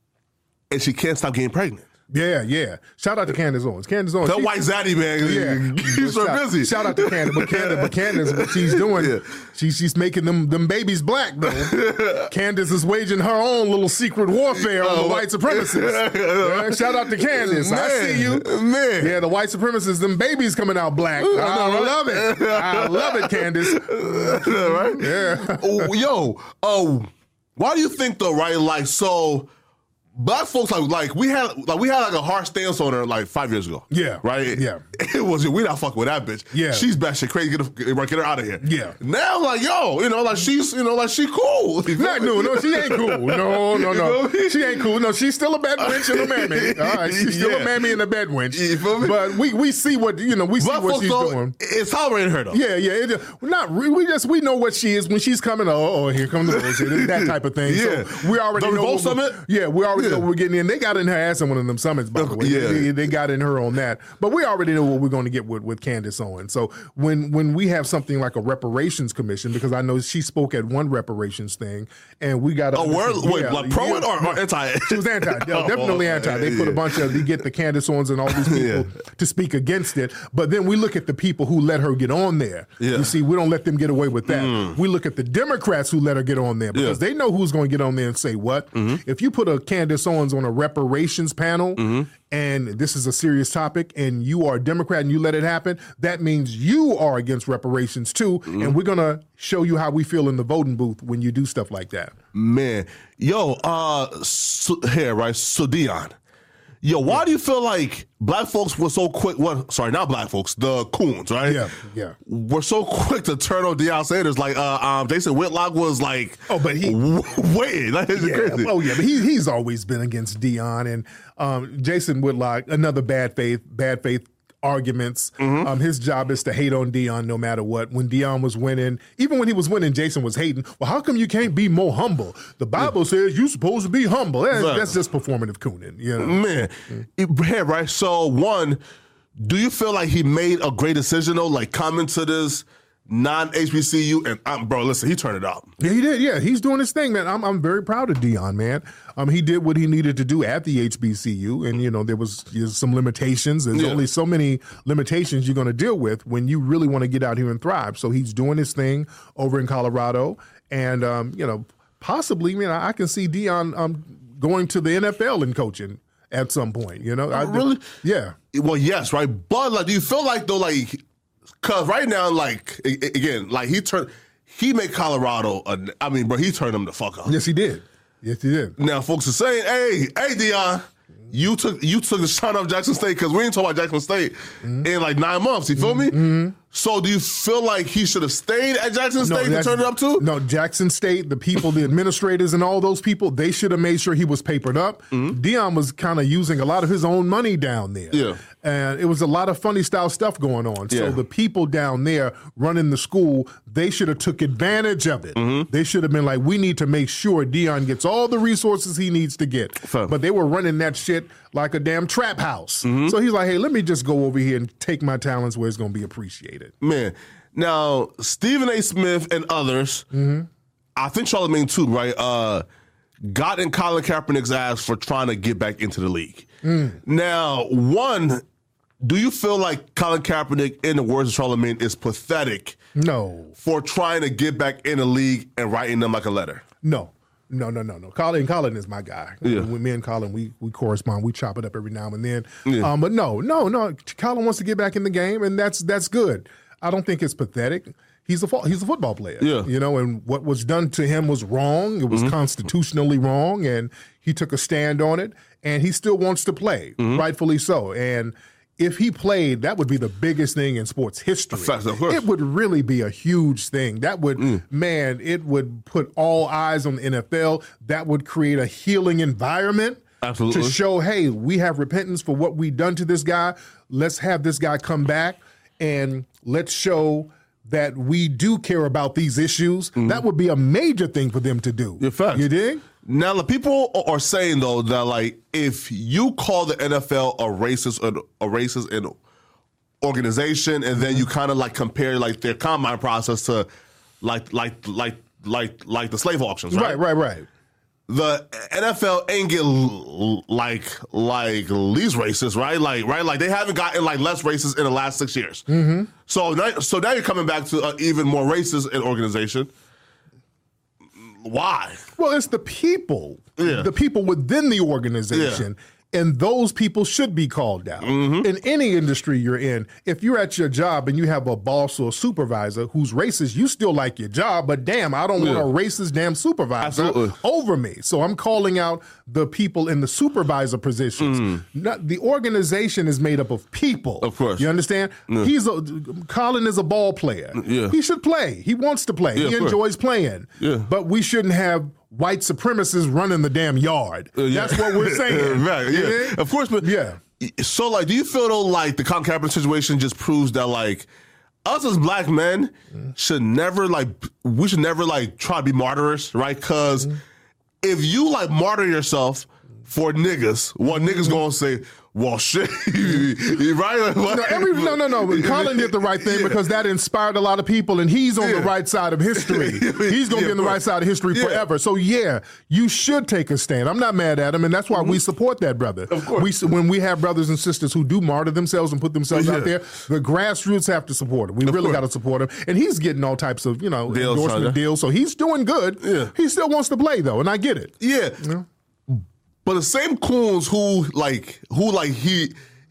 and she can't stop getting pregnant. Yeah, yeah. Shout out to Candace Owens. Candace Owens. That she, white zaddy, man. Yeah. She's so shout, busy. Shout out to Candace. But Candace, but Candace what she's doing, yeah. she, she's making them them babies black, though. Candace is waging her own little secret warfare on the white supremacists. Yeah, shout out to Candace. Man, I see you. Man. Yeah, the white supremacists, them babies coming out black. I, I love it. I love it, Candace. Right? Yeah. Oh, yo, oh, why do you think, though, right? Like, so... Black folks like like we had like we had like a hard stance on her like five years ago. Yeah, right. Yeah, it was we not fucking with that bitch. Yeah, she's batshit crazy. Get her, get her out of here. Yeah. Now like yo, you know like she's you know like she cool. Not no no she ain't cool. No no no she ain't cool. No she's still a bed wench and a mammy. All right, she's still yeah. a mammy and a bed wench. You feel me? But we we see what you know we see Black what folks she's though, doing. It's tolerating her though. Yeah yeah. It, not we just we know what she is when she's coming. Oh, oh here comes the bullshit. It's that type of thing. Yeah. So we already the know. Revolt Summit. Yeah, we already yeah. know what we're getting in. They got in her ass in one of them summits, by the way. Yeah. They, they got in her on that. But we already know what we're going to get with, with Candace Owens. So when when we have something like a reparations commission, because I know she spoke at one reparations thing, and we got a... Oh, word? Wait, yeah, like pro yeah, it or, or anti? She was anti. Yeah, definitely anti. They put a bunch of... They get the Candace Owens and all these people yeah. to speak against it. But then we look at the people who let her get on there. Yeah. You see, we don't let them get away with that. Mm. We look at the Democrats who let her get on there because yeah. they know who's going to get on there and say what. Mm-hmm. If you put a Candace Owens on a reparations panel, mm-hmm. and this is a serious topic, and you are a Democrat and you let it happen, that means you are against reparations too, mm-hmm. and we're going to show you how we feel in the voting booth when you do stuff like that. Man. Yo, uh, so, here, right, so Dion, Yo, why do you feel like black folks were so quick? What? Sorry, not black folks. The coons, right? Yeah, yeah. We're so quick to turn on Deion Sanders. Like, uh, um, Jason Whitlock was like, oh, but he waiting. That is yeah, crazy. Oh yeah, but he he's always been against Deion and um, Jason Whitlock. Another bad faith, bad faith. arguments. Mm-hmm. Um, his job is to hate on Deion no matter what. When Deion was winning, even when he was winning, Jason was hating. Well, how come you can't be more humble? The Bible yeah. says you're supposed to be humble. That, right. That's just performative cooning. You know? Man, mm-hmm. yeah, right. So, one, do you feel like he made a great decision, though? Like, coming to this non-H B C U, and um, bro, listen, he turned it up. Yeah, he did. Yeah, he's doing his thing, man. I'm I'm very proud of Deion, man. Um, he did what he needed to do at the H B C U, and you know there was you know, some limitations. There's yeah. only so many limitations you're going to deal with when you really want to get out here and thrive. So he's doing his thing over in Colorado, and um, you know possibly, man, I, I can see Deion um going to the N F L and coaching at some point. You know, oh, I, really? Yeah. Well, yes, right. But like, do you feel like though, like? Cause right now, like again, like he turned, he made Colorado. A, I mean, bro, he turned them the fuck up. Yes, he did. Yes, he did. Now, folks are saying, "Hey, hey, Deion, you took you took the shine off Jackson State because we ain't talking about Jackson State mm-hmm. in like nine months." You feel mm-hmm. me? So, do you feel like he should have stayed at Jackson State no, to turn it up too? No, Jackson State, the people, the administrators, and all those people, they should have made sure he was papered up. Mm-hmm. Deion was kind of using a lot of his own money down there. Yeah. And it was a lot of funny style stuff going on. Yeah. So the people down there running the school, they should have took advantage of it. Mm-hmm. They should have been like, we need to make sure Deion gets all the resources he needs to get. Fun. But they were running that shit like a damn trap house. Mm-hmm. So he's like, hey, let me just go over here and take my talents where it's going to be appreciated. Man, now, Stephen A. Smith and others, mm-hmm. I think Charlamagne too, right, uh, got in Colin Kaepernick's ass for trying to get back into the league. Mm. Now, one, do you feel like Colin Kaepernick, in the words of Charlamagne, is pathetic? No. For trying to get back in the league and writing them like a letter? No. No, no, no, no. Colin, Colin is my guy. Yeah. When me and Colin, we we correspond. We chop it up every now and then. Yeah. Um, but no, no, no. Colin wants to get back in the game, and that's that's good. I don't think it's pathetic. He's a he's a football player. Yeah. You know, and what was done to him was wrong. It was mm-hmm. constitutionally wrong, and he took a stand on it, and he still wants to play, mm-hmm. rightfully so. And if he played, that would be the biggest thing in sports history. Fact, of course. It would really be a huge thing. That would, mm. man, it would put all eyes on the N F L. That would create a healing environment. Absolutely. To show, hey, we have repentance for what we've done to this guy. Let's have this guy come back, and let's show that we do care about these issues. Mm. That would be a major thing for them to do. In fact. You dig? Now, the people are saying, though, that, like, if you call the N F L a racist, a racist organization, and then you kind of, like, compare, like, their combine process to, like, like, like, like, like the slave auctions, right? Right, right, right. The N F L ain't get, like, like, least racist, right? Like, right? Like, they haven't gotten, like, less racist in the last six years. Mm-hmm. So, now, so now you're coming back to an even more racist organization. Why? Well, it's the people, yeah. the people within the organization. Yeah. And those people should be called out. Mm-hmm. In any industry you're in, if you're at your job and you have a boss or a supervisor who's racist, you still like your job, but damn, I don't yeah. want a racist damn supervisor Absolutely. over me. So I'm calling out the people in the supervisor positions. Mm. Not, the organization is made up of people. Of course. You understand? Yeah. He's a, Colin is a ball player. Yeah. He should play. He wants to play. Yeah, he enjoys playing. Yeah. But we shouldn't have white supremacists running the damn yard. Uh, yeah. That's what we're saying. Right, yeah. yeah. Of course, but yeah. So, like, do you feel though like the Colin Kaepernick situation just proves that, like, us as black men mm. should never, like, we should never, like, try to be martyrs, right? Because mm. if you, like, martyr yourself for niggas, what niggas gonna say, well, shit, right? No, every, no, no, no. Colin did the right thing yeah. because that inspired a lot of people, and he's on yeah. the right side of history. He's going to yeah, be on the right side of history yeah. forever. So, yeah, you should take a stand. I'm not mad at him, and that's why mm-hmm. we support that brother. Of course. We, when we have brothers and sisters who do martyr themselves and put themselves yeah. out there, the grassroots have to support him. We of really got course. to support him. And he's getting all types of, you know, deals, endorsement deals. So he's doing good. Yeah. He still wants to play, though, and I get it. Yeah. You know? But the same coons who, like, who, like, he...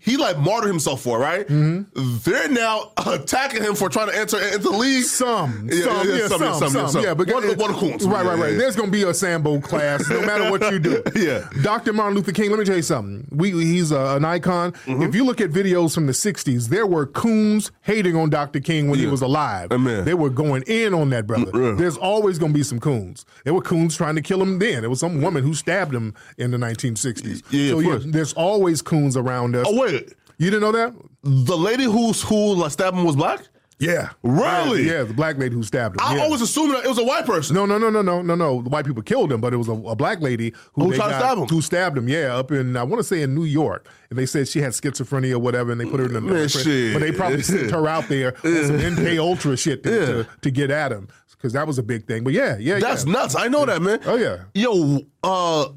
he like martyred himself for, right? Mm-hmm. They're now attacking him for trying to enter into the league. Some, yeah, some, yeah, yeah, some, some, yeah, some, some, yeah, some. yeah. But one, one of Coons. Right, yeah, right, right. Yeah. There's going to be a Sambo class no matter what you do. Yeah. Doctor Martin Luther King, let me tell you something. We, he's a, an icon. Mm-hmm. If you look at videos from the sixties, there were coons hating on Doctor King when yeah. he was alive. Amen. They were going in on that brother. Mm-hmm. There's always going to be some coons. There were coons trying to kill him then. There was some woman who stabbed him in the nineteen sixties. Yeah, so yeah, there's always coons around us. Oh, wait. You didn't know that? The lady who's, who like, stabbed him was black? Yeah. Really? Yeah, the black lady who stabbed him. I yeah. always assumed that it was a white person. No, no, no, no, no, no, no. The white people killed him, but it was a, a black lady who, who they tried got, to stab him. Who stabbed him, yeah, up in, I want to say in New York. And they said she had schizophrenia or whatever, and they put her in the Man, shit. But they probably sent her out there on some N K Ultra shit to, yeah. to, to get at him. Because that was a big thing. But yeah, yeah, That's yeah. nuts. I know that, man. Oh, yeah. Yo, uh,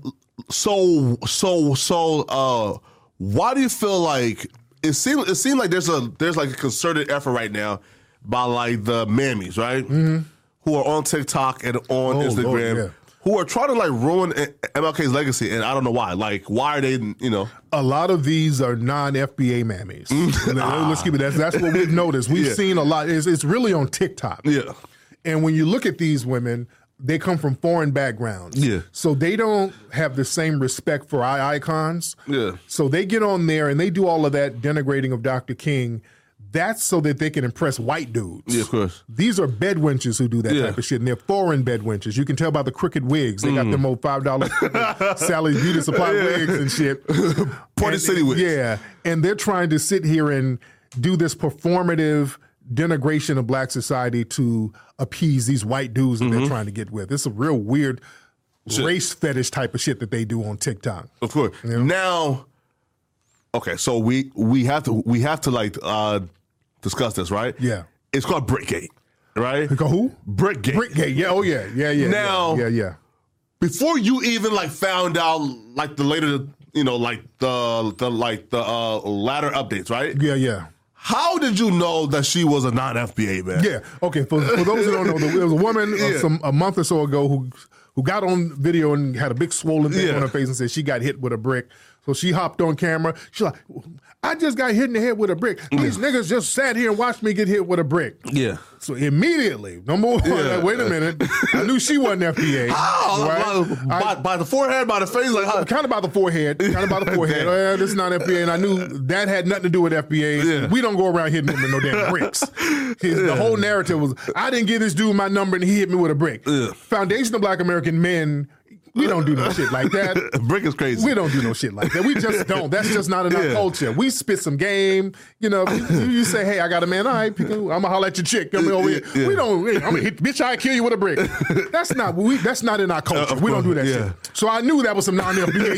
so, so, so, uh, why do you feel like it seemed it seemed like there's a there's like a concerted effort right now by like the mammies, right? Mm-hmm. Who are on TikTok and on Oh, Instagram, Lord, yeah. who are trying to like ruin M L K's legacy, and I don't know why. Like, why are they? You know, a lot of these are non-F B A mammies. ah. Let's keep it. That's that's what we've noticed. We've Yeah. seen a lot. It's, it's really on TikTok. yeah, And when you look at these women, they come from foreign backgrounds. Yeah. So they don't have the same respect for our icons. Yeah. So they get on there and they do all of that denigrating of Doctor King. That's so that they can impress white dudes. Yeah, of course. These are bedwenches who do that Yeah. type of shit, and they're foreign bedwenches. You can tell by the crooked wigs. They got them old five dollar Sally's Beauty Supply Yeah. wigs and shit. Party And- City wigs. Yeah. And they're trying to sit here and do this performative denigration of black society to appease these white dudes that Mm-hmm. they're trying to get with. It's a real weird Shit. race fetish type of shit that they do on TikTok. Of course. Now, okay, so we we have to we have to like uh, discuss this, right? Yeah. It's called Brickgate, right? Go who? Brickgate. Brickgate. Yeah. Oh yeah. Yeah. Yeah. Now- Yeah. Yeah. Before you even like found out like the later, you know, like the the like the uh, latter updates, right? Yeah. Yeah. How did you know that she was a non-F B A man? Yeah. Okay. For, for those who don't know, there was a woman uh, Yeah. some a month or so ago who who got on video and had a big swollen thing Yeah. on her face and said she got hit with a brick. So she hopped on camera. She's like, I just got hit in the head with a brick. These niggas just sat here and watched me get hit with a brick. Yeah. So immediately, number one, Yeah. like, wait a minute. I knew she wasn't F B A. Oh, right? by, I- by, by the forehead, by the face, like how? Kind of by the forehead, kind of by the forehead. Damn. Oh, yeah, this is not F B A, and I knew that had nothing to do with F B A. Yeah. We don't go around hitting them with no damn bricks. His, The whole narrative was, I didn't give this dude my number, and he hit me with a brick. Yeah. Foundation of Black American Men, we don't do no shit like that. Brick is crazy. We don't do no shit like that. We just don't. That's just not in our Yeah. culture. We spit some game. You know, you, you say, hey, I got a man. All right, I'm going to holler at your chick. Come over here. Yeah. We don't, hey, I'm gonna hit, bitch, I kill you with a brick. That's not, we, that's not in our culture. Uh, of we don't do course, that yeah. shit. So I knew that was some non-F B A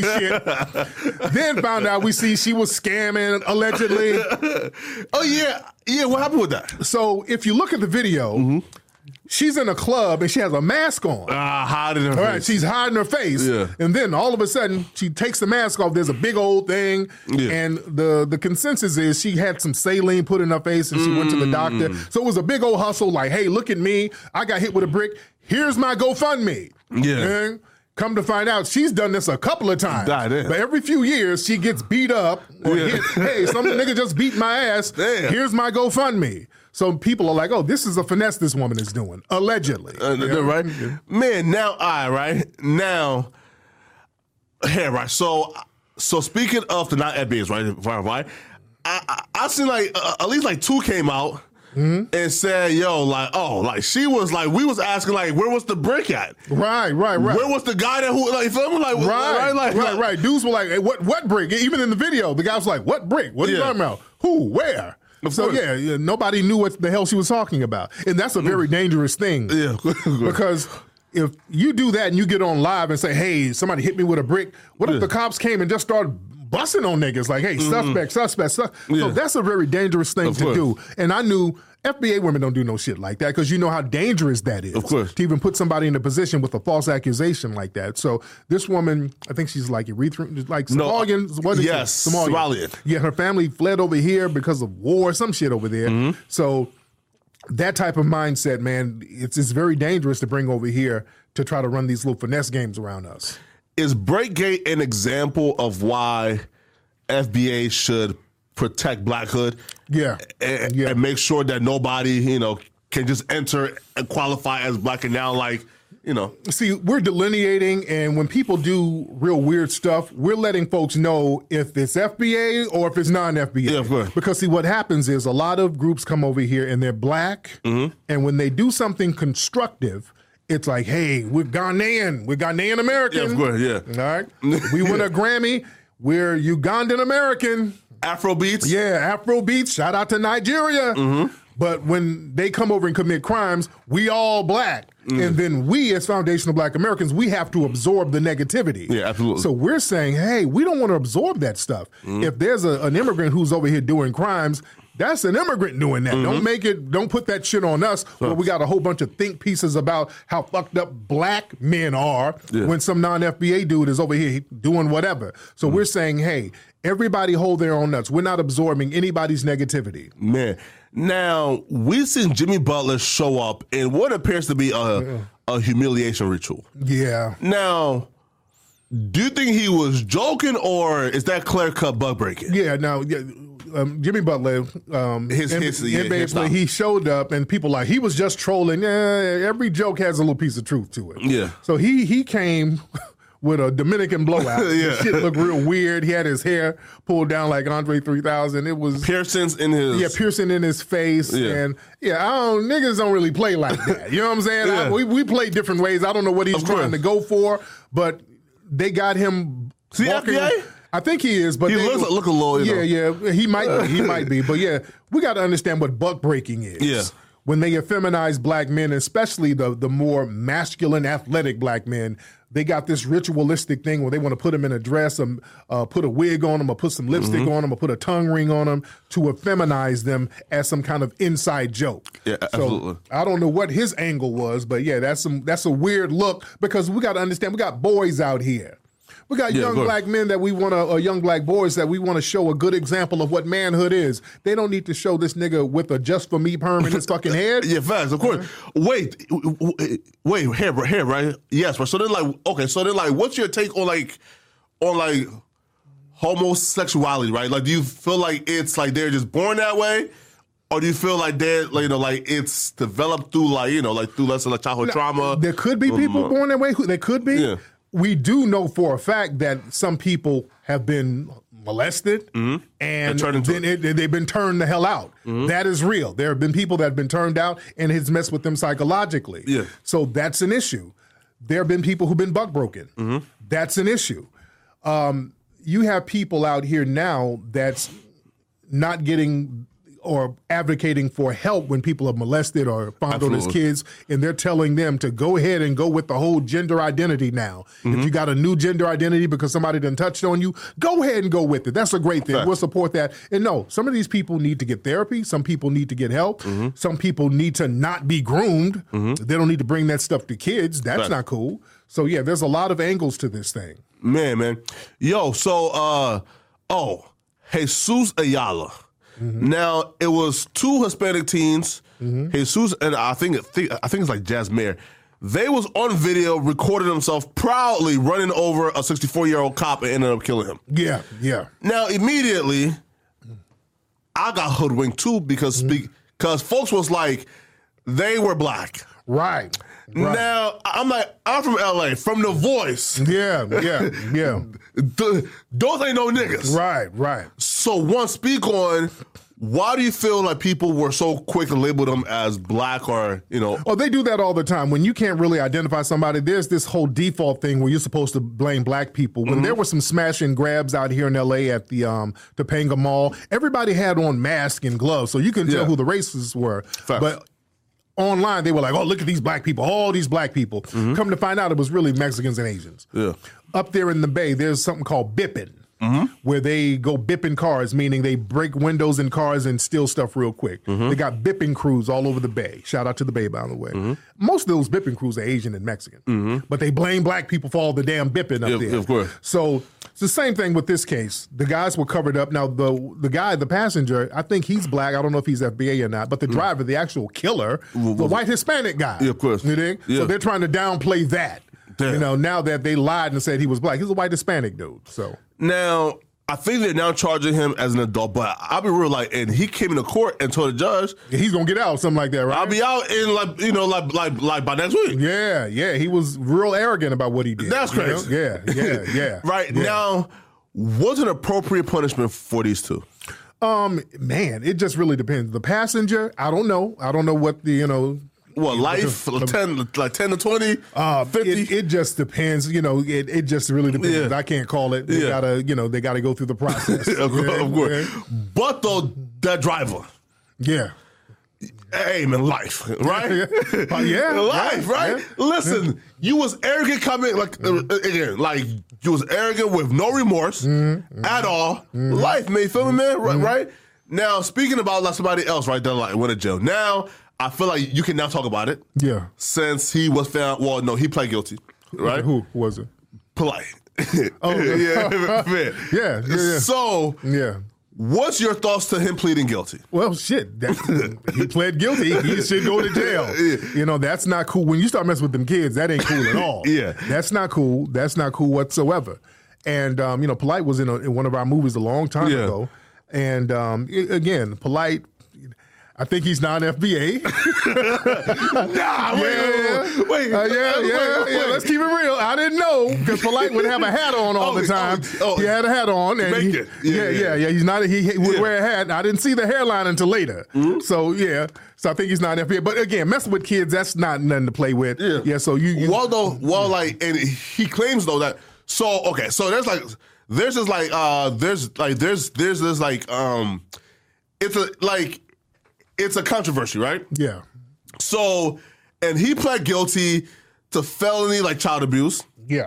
shit. Then found out we see she was scamming, allegedly. Oh, yeah. Yeah, what happened with that? So if you look at the video, Mm-hmm. she's in a club and she has a mask on. Ah, hiding her All right, face. she's hiding her face, Yeah. and then all of a sudden she takes the mask off. There's a big old thing, Yeah. and the the consensus is she had some saline put in her face, and she went to the doctor. Mm. So it was a big old hustle. Like, hey, look at me! I got hit with a brick. Here's my GoFundMe. Yeah. And come to find out, she's done this a couple of times. God damn. But every few years, she gets beat up or Yeah. hit. Hey, some nigga just beat my ass. Damn. Here's my GoFundMe. So people are like, oh, this is a finesse this woman is doing, allegedly. Uh, You know? right? Man, now I, right? Now, here, right? So, so speaking of the not F B As, right? Right? I, I, I seen like, uh, at least like two came out Mm-hmm. and said, yo, like, oh, like she was like, we was asking, like, where was the brick at? Right, right, right. Where was the guy that who, like, feel me? Like, Right, right, right, like, right, right. Dudes were like, hey, what what brick? Even in the video, the guy was like, what brick? What are you Yeah. talking about? Who? Where? Of So course. yeah, yeah, nobody knew what the hell she was talking about. And that's a very dangerous thing. Yeah. Because if you do that and you get on live and say, hey, somebody hit me with a brick, what if Yeah. the cops came and just started busting on niggas like, hey, suspect, suspect, suspect. Yeah. So that's a very dangerous thing Of to course. do. And I knew F B A women don't do no shit like that because you know how dangerous that is. Of course. To even put somebody in a position with a false accusation like that. So this woman, I think she's like Eritrean, like No, Somalian. What is yes, it? Somalian. Somalian. Yeah, her family fled over here because of war, some shit over there. Mm-hmm. So that type of mindset, man, it's it's very dangerous to bring over here to try to run these little finesse games around us. Is Breakgate an example of why F B A should protect blackhood. Yeah. And, yeah. and make sure that nobody, you know, can just enter and qualify as black. And now, like, you know. See, we're delineating, and when people do real weird stuff, we're letting folks know if it's F B A or if it's non-F B A. Yeah, of course. Because, see, what happens is a lot of groups come over here and they're black, mm-hmm. and when they do something constructive, it's like, hey, we're Ghanaian. We're Ghanaian American. Yeah, of course, yeah. All right? We win a Grammy. We're Ugandan American. Afro beats. Yeah, Afro beats. Shout out to Nigeria. Mm-hmm. But when they come over and commit crimes, we all black. Mm. And then we, as foundational black Americans, we have to absorb the negativity. Yeah, absolutely. So we're saying, hey, we don't want to absorb that stuff. Mm. If there's a, an immigrant who's over here doing crimes, that's an immigrant doing that. Mm-hmm. Don't make it, don't put that shit on us where we got a whole bunch of think pieces about how fucked up black men are yeah. when some non-F B A dude is over here doing whatever. So mm. we're saying, hey, everybody hold their own nuts. We're not absorbing anybody's negativity. Man. Now, we've seen Jimmy Butler show up in what appears to be a, yeah. a humiliation ritual. Yeah. Now, do you think he was joking, or is that clear-cut bug breaking? Yeah, now, yeah, um, Jimmy Butler, um, his, in, his, in yeah, basically, he showed up, and people like, he was just trolling. Eh, every joke has a little piece of truth to it. Yeah. So he he came with a Dominican blowout. Yeah. Shit looked real weird. He had his hair pulled down like Andre three thousand. It was piercings in his yeah, piercing in his face. Yeah. And yeah, I don't niggas don't really play like that. You know what I'm saying? Yeah. I, we we play different ways. I don't know what he's of trying course. to go for, but they got him. Is he walking, F B A? I think he is, but he they, looks like, look a little. You yeah, know. yeah, he might be. He might be, but yeah, we got to understand what buck breaking is. Yeah. When they effeminize black men, especially the the more masculine, athletic black men, they got this ritualistic thing where they want to put them in a dress, and uh, put a wig on them, or put some lipstick mm-hmm. on them, or put a tongue ring on them to effeminize them as some kind of inside joke. Yeah, absolutely. So I don't know what his angle was, but yeah, that's some that's a weird look because we got to understand we got boys out here. We got yeah, young black men that we want to, or young black boys that we want to show a good example of what manhood is. They don't need to show this nigga with a just for me perm in his fucking head. Yeah, facts, of course. Uh-huh. Wait, wait, here, here, right? Yes, but so then, like, okay, so then, like, what's your take on like, on like, homosexuality, right? Like, do you feel like it's like they're just born that way? Or do you feel like they're, like, you know, like it's developed through, like, you know, like through less of like childhood now, trauma? There could be people um, born that way. There could be. Yeah. We do know for a fact that some people have been molested mm-hmm. and then it, they've been turned the hell out. Mm-hmm. That is real. There have been people that have been turned out and it's messed with them psychologically. Yeah. So that's an issue. There have been people who've been buck broken. Mm-hmm. That's an issue. Um, you have people out here now that's not getting or advocating for help when people are molested or fondled as kids, and they're telling them to go ahead and go with the whole gender identity now. Mm-hmm. If you got a new gender identity because somebody done touched on you, go ahead and go with it. That's a great thing. Right. We'll support that. And no, some of these people need to get therapy. Some people need to get help. Mm-hmm. Some people need to not be groomed. Mm-hmm. They don't need to bring that stuff to kids. That's right. Not cool. So yeah, there's a lot of angles to this thing. Man, man. Yo, so, uh, oh, Jesus Ayala. Mm-hmm. Now, it was two Hispanic teens, mm-hmm. Jesus, and I think, I think it's like Jasmine. They was on video recording themselves proudly running over a sixty-four-year-old cop and ended up killing him. Yeah, yeah. Now, immediately, I got hoodwinked too because mm-hmm. because folks was like, they were black. Right. Right. Now, I'm like, I'm from L A, from The Voice. Yeah, yeah, yeah. The, those ain't no niggas. Right, right. So one, speak on, why do you feel like people were so quick to label them as black or, you know? Oh, they do that all the time. When you can't really identify somebody, there's this whole default thing where you're supposed to blame black people. When mm-hmm. there were some smash and grabs out here in L A at the um, Topanga Mall, everybody had on masks and gloves, so you couldn't tell yeah. who the racists were. Facts. But online, they were like, oh, look at these black people, all these black people. Mm-hmm. Come to find out, it was really Mexicans and Asians. Yeah. Up there in the Bay, there's something called bipping, mm-hmm. where they go bipping cars, meaning they break windows in cars and steal stuff real quick. Mm-hmm. They got bipping crews all over the Bay. Shout out to the Bay, by the way. Mm-hmm. Most of those bipping crews are Asian and Mexican, mm-hmm. but they blame black people for all the damn bipping up yeah, there. Of course. So it's the same thing with this case. The guys were covered up. Now, the the guy, the passenger, I think he's black. I don't know if he's F B A or not, but the driver, the actual killer, the white Hispanic guy. Yeah, of course. You think? Yeah. So they're trying to downplay that. Damn. You know, now that they lied and said he was black. He's a white Hispanic dude. So now, I think they're now charging him as an adult, but I'll be real, like, and he came into court and told the judge, he's gonna get out, something like that, right? I'll be out in like, you know, like, like, like by next week. Yeah, yeah, he was real arrogant about what he did. That's crazy. You know? Yeah, yeah, yeah. Right yeah. now, what's an appropriate punishment for these two? Um, man, it just really depends. The passenger, I don't know. I don't know what the you know. What, life, the, ten, like ten to twenty, uh, fifty? It, it just depends. You know, it, it just really depends. Yeah. I can't call it. They Yeah. gotta, you know, they gotta go through the process. of course, yeah, of course. yeah. But though, that driver, Yeah. hey man, life, right? Uh, yeah, life, yeah, right? yeah. Listen, you was arrogant coming, like Mm-hmm. uh, again, like you was arrogant with no remorse Mm-hmm. at all. Mm-hmm. Life, man, you feel me, man? Right, right? Now, speaking about like somebody else, right? That like went to jail. Now, I feel like you can now talk about it. Yeah. Since he was found, well, no, he pled guilty, right? Who was it? Polite. Oh, yeah, man. Yeah, yeah, yeah. So, Yeah. what's your thoughts to him pleading guilty? Well, shit. That, he pled guilty. He should go to jail. Yeah. You know, that's not cool. When you start messing with them kids, that ain't cool at all. Yeah. That's not cool. That's not cool whatsoever. And, um, you know, Polite was in, a, in one of our movies a long time Yeah. ago. And, um, i- again, Polite, I think he's non-F B A. Nah, wait, yeah, wait, wait, Uh, yeah, wait, yeah, wait, yeah. wait. Let's keep it real. I didn't know because Polite would have a hat on all Oh, the time. oh, oh. He had a hat on, and Make he- it. yeah, Yeah, yeah, yeah. yeah, He's not. He, he would Yeah. wear a hat. I didn't see the hairline until later. Mm-hmm. So yeah, so I think he's not F B A. But again, messing with kids, that's not nothing to play with. Yeah. yeah so you, you Well, though, well, like, and he claims though that. So okay, so there's like, there's just like, uh, there's like, there's there's this like, um, it's a like, it's a controversy, right? yeah, So, and he pled guilty to felony like child abuse, yeah,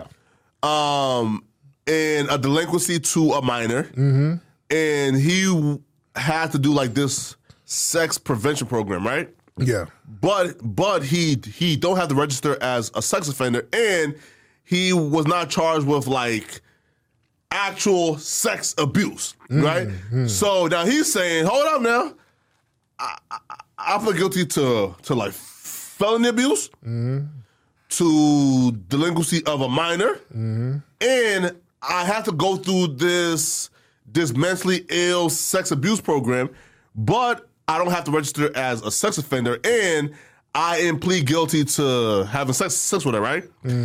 um, and a delinquency to a minor, mm-hmm. and he had to do like this sex prevention program, right? yeah, But but he he don't have to register as a sex offender, and he was not charged with like actual sex abuse, right? So now he's saying, hold up now, I, I, I plead guilty to to like felony abuse, to delinquency of a minor, and I have to go through this this mentally ill sex abuse program, but I don't have to register as a sex offender, and I am plead guilty to having sex sex with her, right?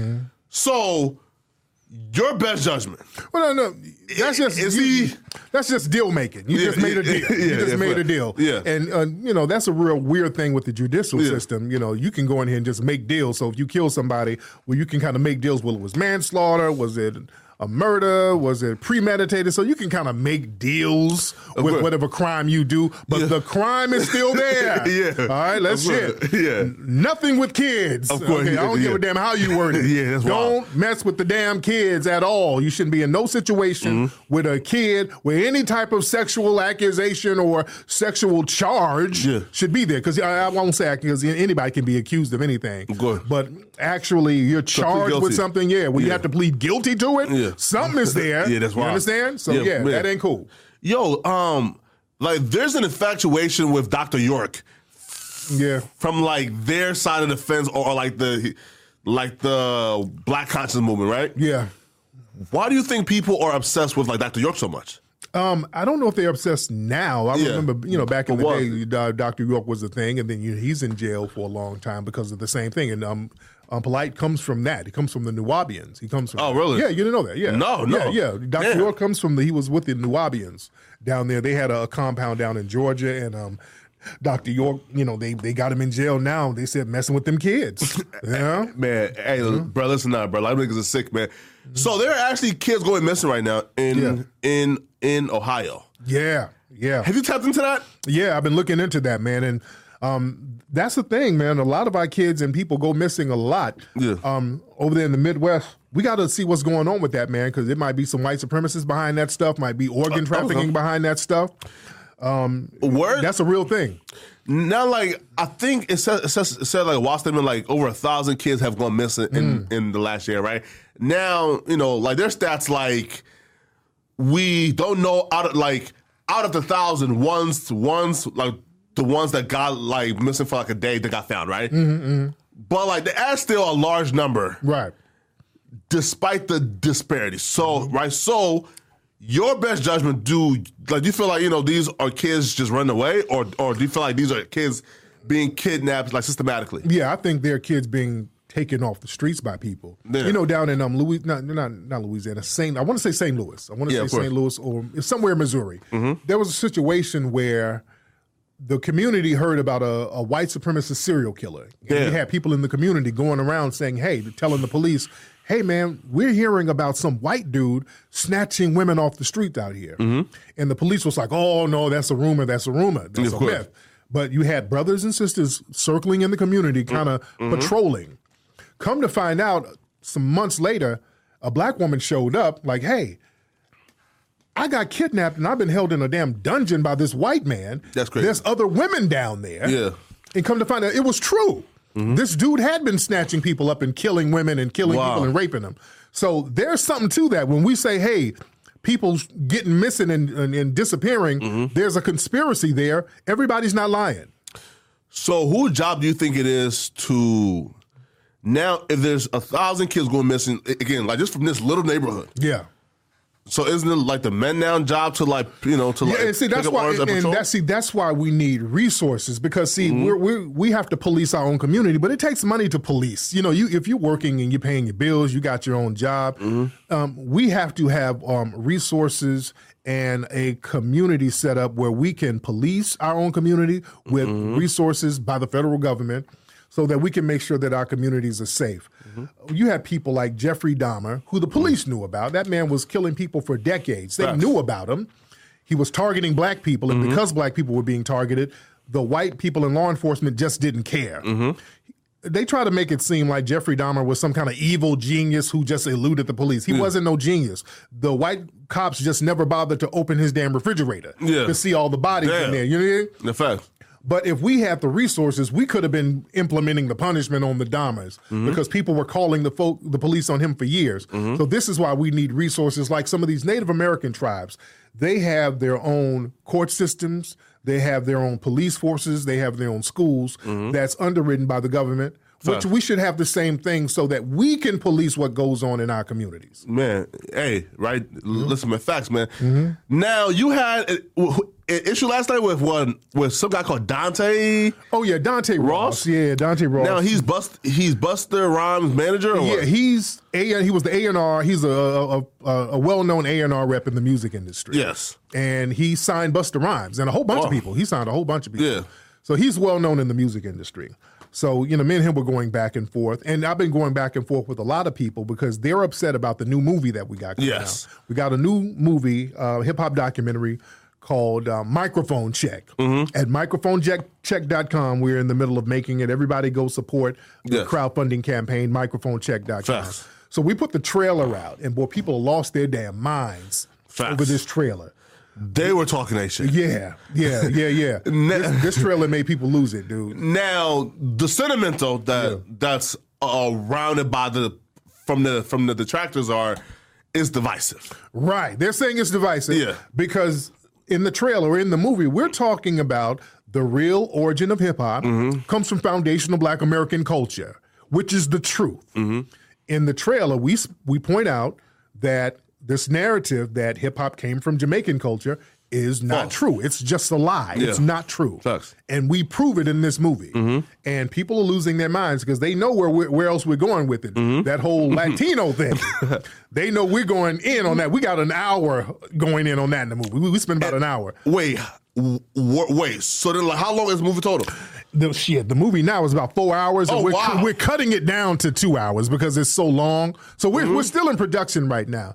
So, your best judgment. Well, no, no, that's just Is you- he- that's just deal making. You Yeah, just made a yeah, deal. yeah, you just yeah, made right. a deal. Yeah. and uh, you know that's a real weird thing with the judicial Yeah. system. You know, you can go in here and just make deals. So if you kill somebody, well, you can kind of make deals. Well, it was manslaughter. Was it a murder? Was it premeditated? So you can kind of make deals with course. whatever crime you do, but Yeah. the crime is still there. Yeah. All right, let's Of shit. course. Yeah. Nothing with kids. Of course, Okay, I don't yeah. give a damn how you word it. Yeah, that's Don't wild. mess with the damn kids at all. You shouldn't be in no situation Mm-hmm. with a kid where any type of sexual accusation or sexual charge Yeah. should be there. Because I, I won't say because anybody can be accused of anything. Of course. But actually, you're charged guilty. with something. Yeah, when you Yeah. have to plead guilty to it, Yeah. something is there. Yeah, that's You wild. understand? So Yeah, yeah, man. that ain't cool. Yo, um, like there's an infatuation with Doctor York Yeah. from like their side of the fence, or, or like the like the Black conscious movement, right? Yeah. Why do you think people are obsessed with like Doctor York so much? Um, I don't know if they're obsessed now. I Yeah. remember, you know, back in the But what- day, uh, Doctor York was the thing, and then you, he's in jail for a long time because of the same thing. And um, um, Polite comes from that. He comes from the Nuwabians. He comes from. Oh, really? Yeah, you didn't know that. Yeah. No, no. Yeah, yeah. Doctor Damn. York comes from the. He was with the Nuwabians down there. They had a, a compound down in Georgia, and um, Doctor York, you know, they they got him in jail now. They said messing with them kids. Yeah. Man, hey, Mm-hmm. bro, listen up, bro. A lot of niggas are sick, man. So there are actually kids going missing right now in Yeah. in in Ohio. Yeah. Yeah. Have you tapped into that? Yeah, I've been looking into that, man, and um, that's the thing, man. A lot of our kids and people go missing a lot. Yeah. Um, over there in the Midwest, we got to see what's going on with that, man, because it might be some white supremacists behind that stuff, might be organ Uh, trafficking okay. behind that stuff. Word. That's a real thing. Now, like I think it said, it says it said like a wild statement, like over a thousand kids have gone missing in, Mm. in the last year, right? Now, you know, like their stats, like we don't know out of like out of the thousand ones to ones, like the ones that got like missing for like a day that got found, right? Mm-hmm. But like that's still a large number, Right. despite the disparity. So, right, so your best judgment, do like do you feel like, you know, these are kids just running away, or or do you feel like these are kids being kidnapped like systematically? Yeah, I think they're kids being taken off the streets by people. Yeah. You know, down in um Louis, not not not Louisiana, Saint. I want to say Saint Louis. I want to yeah, say Saint Louis or somewhere in Missouri. Mm-hmm. There was a situation where the community heard about a, a white supremacist serial killer. And yeah. you had people in the community going around saying, hey, telling the police, hey, man, we're hearing about some white dude snatching women off the street out here. Mm-hmm. And the police was like, oh, no, that's a rumor, that's a rumor, that's yeah, a myth. But you had brothers and sisters circling in the community, kind of mm-hmm. patrolling. Come to find out, some months later, a black woman showed up like, hey, I got kidnapped and I've been held in a damn dungeon by this white man. That's crazy. There's other women down there. Yeah. And come to find out, it was true. Mm-hmm. This dude had been snatching people up and killing women and killing wow. people and raping them. So there's something to that. When we say, hey, people getting missing and, and, and disappearing, mm-hmm. there's a conspiracy there. Everybody's not lying. So whose job do you think it is to, now if there's a thousand kids going missing, again, like just from this little neighborhood. Yeah. So isn't it like the men now job to like, you know, to like yeah, and see that's why and, and that's see that's why we need resources, because see mm-hmm. we're, we're we have to police our own community, but it takes money to police. You know, you if you're working and you're paying your bills, you got your own job. Mm-hmm. Um, we have to have um, resources and a community set up where we can police our own community with mm-hmm. resources by the federal government, so that we can make sure that our communities are safe. Mm-hmm. You have people like Jeffrey Dahmer, who the police knew about. That man was killing people for decades. They Facts. knew about him. He was targeting black people, and mm-hmm. because black people were being targeted, the white people in law enforcement just didn't care. Mm-hmm. They try to make it seem like Jeffrey Dahmer was some kind of evil genius who just eluded the police. He yeah. wasn't no genius. The white cops just never bothered to open his damn refrigerator yeah. to see all the bodies damn. in there. You know what I mean? The fact. But if we had the resources, we could have been implementing the punishment on the Dahmers, mm-hmm. because people were calling the folk, the police on him for years. Mm-hmm. So this is why we need resources like some of these Native American tribes. They have their own court systems. They have their own police forces. They have their own schools mm-hmm. that's underwritten by the government, which we should have the same thing so that we can police what goes on in our communities. Man, hey, right? Mm-hmm. Listen to facts, man. Mm-hmm. Now, you had an issue last night with one with some guy called Dante. Oh yeah, Dante Ross. Ross. Yeah, Dante Ross. Now he's bust. He's Busta Rhymes' manager. Or yeah, what? he's a. He was the A and R. He's a a, a, a well-known A and R rep in the music industry. Yes, and he signed Busta Rhymes and a whole bunch oh. of people. He signed a whole bunch of people. Yeah, so he's well-known in the music industry. So, you know, me and him were going back and forth. And I've been going back and forth with a lot of people because they're upset about the new movie that we got coming yes. out. We got a new movie, uh, hip-hop documentary called uh, Microphone Check. Mm-hmm. At microphone check dot com, we're in the middle of making it. Everybody go support the yes. crowdfunding campaign, microphone check dot com. Facts. So we put the trailer out, and, boy, people lost their damn minds Facts. over this trailer. They were talking that shit. Yeah, yeah, yeah, yeah. this, this trailer made people lose it, dude. Now, the sentimental that yeah. that's uh, rounded by the from the from the detractors are is divisive. Right. They're saying it's divisive. Yeah. Because in the trailer, in the movie, we're talking about the real origin of hip hop mm-hmm. comes from foundational Black American culture, which is the truth. Mm-hmm. In the trailer, we we point out that this narrative that hip-hop came from Jamaican culture is not False. true. It's just a lie. Yeah. It's not true. Sucks. And we prove it in this movie. Mm-hmm. And people are losing their minds because they know where we're, where else we're going with it. Mm-hmm. That whole Latino thing. They know we're going in on that. We got an hour going in on that in the movie. We, we spent about an hour. Wait, w- wait. So then, like, how long is the movie total? The shit. The movie now is about four hours. Oh, and we're, wow. we're cutting it down to two hours because it's so long. So we're mm-hmm. we're still in production right now.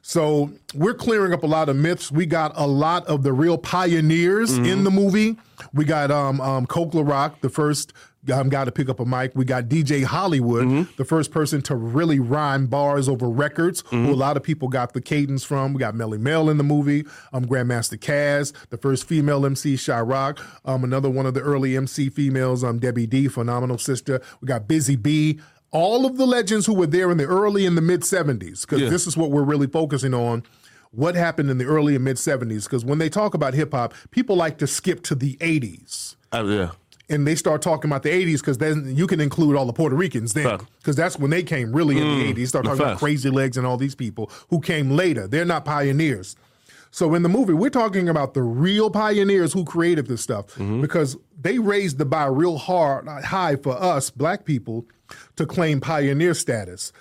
So we're clearing up a lot of myths. We got a lot of the real pioneers mm-hmm. in the movie. We got um, um, Coke LaRock, the first um, guy to pick up a mic. We got D J Hollywood, mm-hmm. the first person to really rhyme bars over records, mm-hmm. who a lot of people got the cadence from. We got Melly Mel in the movie, um, Grandmaster Caz, the first female M C, Shy-Rock, um, another one of the early M C females, um, Debbie D, phenomenal sister. We got Busy B. All of the legends who were there in the early and the mid-seventies, because yeah. this is what we're really focusing on, what happened in the early and mid-seventies. Because when they talk about hip-hop, people like to skip to the eighties. Oh, yeah. And they start talking about the eighties because then you can include all the Puerto Ricans then. Because that's when they came really in mm, the eighties. Start talking about Crazy Legs and all these people who came later. They're not pioneers. So in the movie, we're talking about the real pioneers who created this stuff mm-hmm. because they raised the bar real hard, high for us black people to claim pioneer status.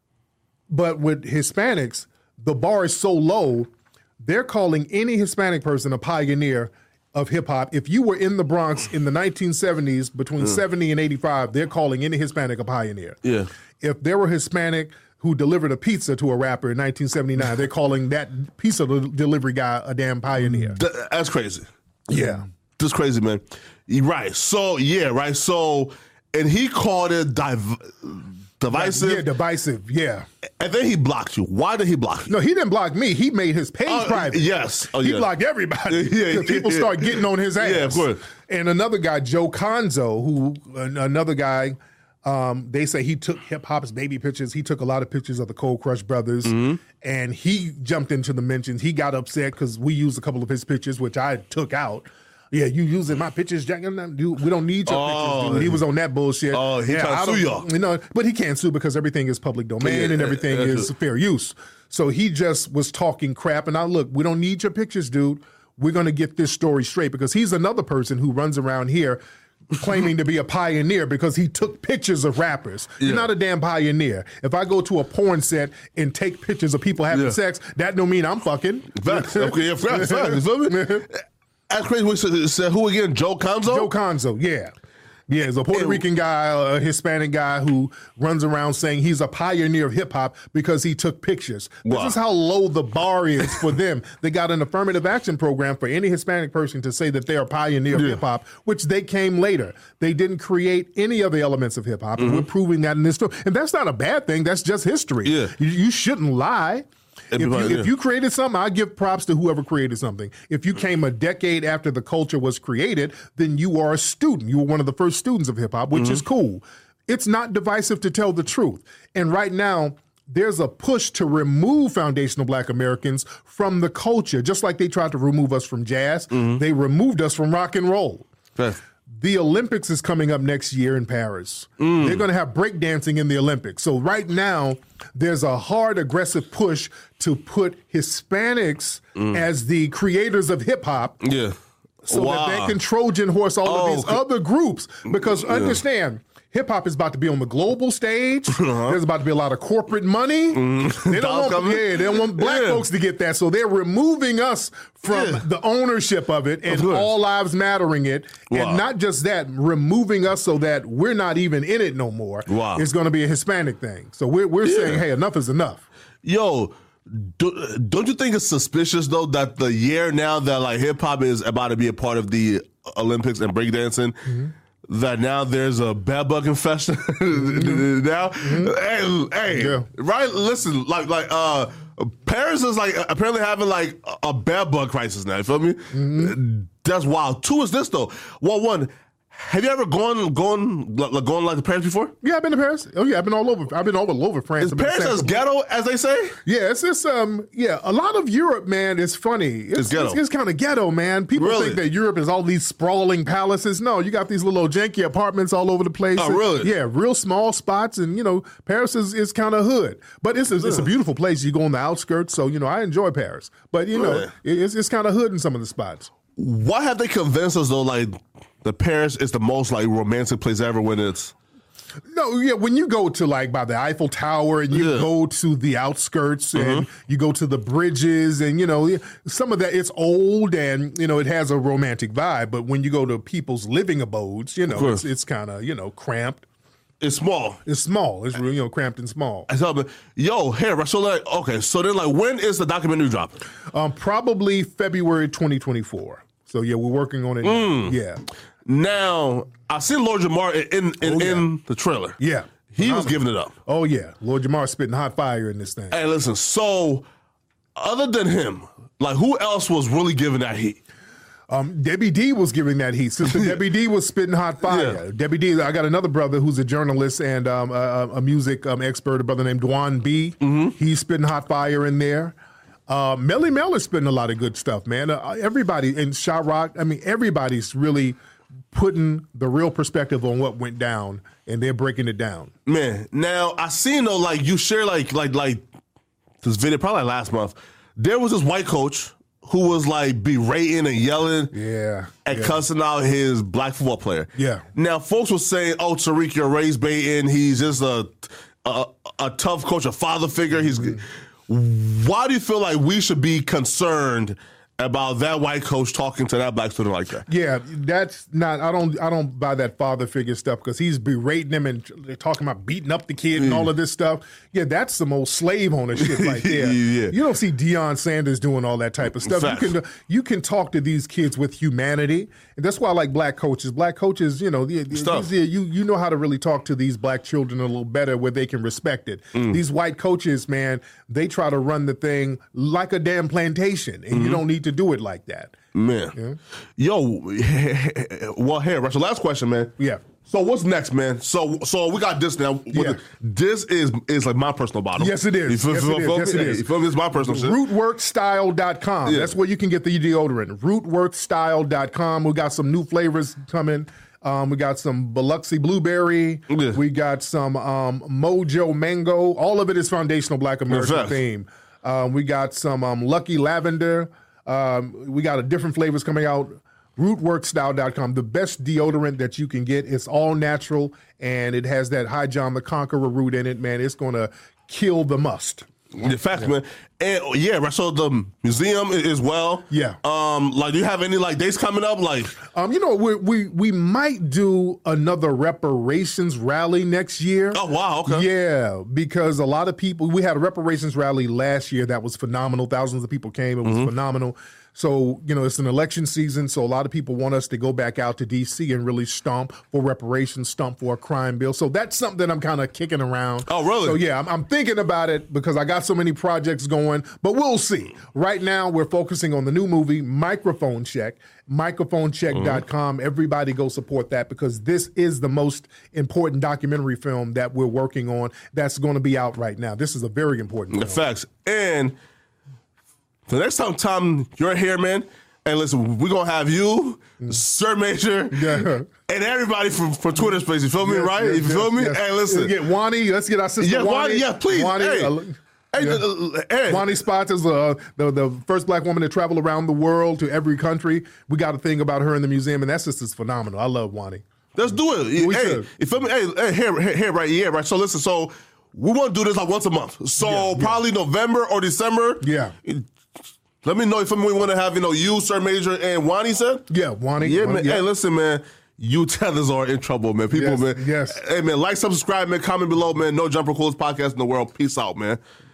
But with Hispanics, the bar is so low, they're calling any Hispanic person a pioneer of hip hop. If you were in the Bronx in the nineteen seventies, between mm. seventy and eighty-five, they're calling any Hispanic a pioneer. Yeah. If there were Hispanic who delivered a pizza to a rapper in nineteen seventy-nine, they're calling that pizza delivery guy a damn pioneer. Th- that's crazy. Yeah. That's crazy, man. You're right. So, yeah, right. So, and he called it div- divisive. Yeah, divisive, yeah. And then he blocked you. Why did he block you? No, he didn't block me. He made his page uh, private. Yes. Oh, he yeah. blocked everybody. yeah, yeah, People yeah. start getting on his ass. Yeah, of course. And another guy, Joe Conzo, who, another guy, um, they say he took hip-hop's baby pictures. He took a lot of pictures of the Cold Crush brothers. Mm-hmm. And he jumped into the mentions. He got upset because we used a couple of his pictures, which I took out. Yeah, you using my pictures, Jack? We don't need your oh, pictures, dude. He was on that bullshit. Oh, he yeah, tried to sue y'all. You know, but he can't sue because everything is public domain yeah, and everything yeah, is fair use. So he just was talking crap. And I look, we don't need your pictures, dude. We're going to get this story straight because he's another person who runs around here claiming to be a pioneer because he took pictures of rappers. Yeah. You're not a damn pioneer. If I go to a porn set and take pictures of people having yeah. sex, that don't mean I'm fucking. Facts. Okay, yeah, facts. You feel me? That's crazy. What you said, who again? Joe Conzo? Joe Conzo, yeah. Yeah, he's a Puerto Rican guy, a Hispanic guy who runs around saying he's a pioneer of hip-hop because he took pictures. Wow. This is how low the bar is for them. They got an affirmative action program for any Hispanic person to say that they're a pioneer of yeah. hip-hop, which they came later. They didn't create any of the elements of hip-hop, mm-hmm. and we're proving that in this story. And that's not a bad thing. That's just history. Yeah. You, you shouldn't lie. If you, yeah. if you created something, I give props to whoever created something. If you came a decade after the culture was created, then you are a student. You were one of the first students of hip-hop, which mm-hmm. is cool. It's not divisive to tell the truth. And right now, there's a push to remove foundational black Americans from the culture, just like they tried to remove us from jazz. Mm-hmm. They removed us from rock and roll. Okay. The Olympics is coming up next year in Paris. Mm. They're going to have breakdancing in the Olympics. So right now, there's a hard, aggressive push to put Hispanics mm. as the creators of hip-hop. Yeah. So wow. that they can Trojan horse all oh, of these okay. other groups. Because yeah. understand, hip-hop is about to be on the global stage. Uh-huh. There's about to be a lot of corporate money. Mm. They don't want, yeah, they don't want black yeah. folks to get that. So they're removing us from yeah. the ownership of it and all lives mattering it. Wow. And not just that, removing us so that we're not even in it no more. Wow. It's going to be a Hispanic thing. So we're, we're yeah. saying, hey, enough is enough. Yo, do, don't you think it's suspicious, though, that the year now that like hip-hop is about to be a part of the Olympics and breakdancing, mm-hmm. that now there's a bed bug infestation mm-hmm. now? Mm-hmm. Hey, hey yeah. right? Listen, like, like, uh, Paris is like apparently having like a bed bug crisis now. You feel me? Mm-hmm. That's wild. Two is this though. Well, one, have you ever gone gone like gone like to Paris before? Yeah, I've been to Paris. Oh yeah, I've been all over. I've been all over France. Is Paris as ghetto as they say? Yeah, it's just um yeah. A lot of Europe, man, is funny. It's, it's ghetto. It's, it's kind of ghetto, man. People really? think that Europe is all these sprawling palaces. No, you got these little janky apartments all over the place. Oh, and, really? Yeah, real small spots, and you know, Paris is, is kind of hood, but it's a, it's a beautiful place. You go on the outskirts, so you know, I enjoy Paris, but you know, really? it's it's kind of hood in some of the spots. Why have they convinced us though? Like. The Paris is the most like romantic place ever when it's no yeah when you go to like by the Eiffel Tower and you yeah. go to the outskirts mm-hmm. and you go to the bridges and you know some of that it's old and you know it has a romantic vibe, but when you go to people's living abodes, you know it's, it's kind of you know cramped. It's small. It's small. It's really you know cramped and small. Yo, here, so like okay, so then like when is the documentary dropping? Um, probably February twenty twenty-four. So yeah, we're working on it. Mm. Yeah. Now, I seen Lord Jamar in in, oh, yeah. in the trailer. Yeah. He was giving it up. Oh, yeah. Lord Jamar spitting hot fire in this thing. Hey, listen, so other than him, like who else was really giving that heat? Um, Debbie D was giving that heat. Sister Debbie D was spitting hot fire. Yeah. Debbie D, I got another brother who's a journalist and um, a, a music um, expert, a brother named Dwan B. Mm-hmm. He's spitting hot fire in there. Uh, Melly Mel is spitting a lot of good stuff, man. Uh, everybody, and Sha Rock, I mean, everybody's really putting the real perspective on what went down, and they're breaking it down. Man, now I seen though, like you share like like like this video probably like last month. There was this white coach who was like berating and yelling Yeah. and yeah. cussing out his black football player. Yeah. Now, folks were saying, oh, Tariq, you're raised baiting. He's just a, a, a tough coach, a father figure. He's. Mm-hmm. Why do you feel like we should be concerned about that white coach talking to that black student like that? Yeah, that's not. I don't. I don't buy that father figure stuff because he's berating him and they're talking about beating up the kid and all of this stuff. Yeah, that's some old slave owner shit right there. Yeah. You don't see Deion Sanders doing all that type of stuff. Facts. You can you can talk to these kids with humanity, and that's why I like black coaches. Black coaches, you know, these, Stuff. you you know how to really talk to these black children a little better where they can respect it. Mm. These white coaches, man, they try to run the thing like a damn plantation, and Mm-hmm. you don't need to do it like that. Man. Yeah. Yo, well, here, right, so last question, man. Yeah. So what's next, man? So so we got this now. Yeah. This is is like my personal bottle. Yes, it is. You feel, Yes, feel, it is. feel Yes, me? it is. You feel me? It's my personal shit. root work style dot com. Yeah. That's where you can get the deodorant. root work style dot com. We got some new flavors coming. Um, we got some Biloxi Blueberry. Yeah. We got some um, Mojo Mango. All of it is foundational Black American Exactly. theme. Um, we got some um, Lucky Lavender. Um, we got a different flavors coming out. root work style dot com. The best deodorant that you can get. It's all natural, and it has that High John the Conqueror root in it, man. It's going to kill the must. The facts, yeah. man. And yeah, right. So the museum as well. Yeah. Um, like, do you have any like dates coming up? Like, um, you know, we we we might do another reparations rally next year. Oh wow, okay. Yeah, because a lot of people. We had a reparations rally last year that was phenomenal. Thousands of people came. It was mm-hmm. phenomenal. So, you know, it's an election season, so a lot of people want us to go back out to D C and really stomp for reparations, stomp for a crime bill. So that's something that I'm kind of kicking around. Oh, really? So, yeah, I'm, I'm thinking about it because I got so many projects going, but we'll see. Right now, we're focusing on the new movie, Microphone Check, microphone check dot com. Mm-hmm. Everybody go support that because this is the most important documentary film that we're working on that's going to be out right now. This is a very important film. The facts. And the next time, Tom, you're here, man, and listen, we're going to have you, Sir Major, Yeah. and everybody from, from Twitter Space. You feel me, Yes, right? yes, you feel yes, me? yes. Hey, listen. Let's get Wani. Let's get our sister Yeah, Wani. Wani, yeah, please. Wani, Hey. uh, Hey, yeah. uh, hey. Wani Spots is uh, the, the first black woman to travel around the world to every country. We got a thing about her in the museum, and that sister's phenomenal. I love Wani. Let's do it. We hey, should. you feel me? Hey, hey, here, here, here, right, yeah, right. So listen, so we want to do this like once a month. So Yeah, yeah. probably November or December. Yeah. Let me know if we want to have, you know, you, Sir Major, and Wani said. Yeah, Wani. Yeah, Wani, man. Hey, listen, man. You tethers are in trouble, man. People, Yes, man. yes. Hey, man, like, subscribe, man. Comment below, man. No Jumper, coolest podcast in the world. Peace out, man.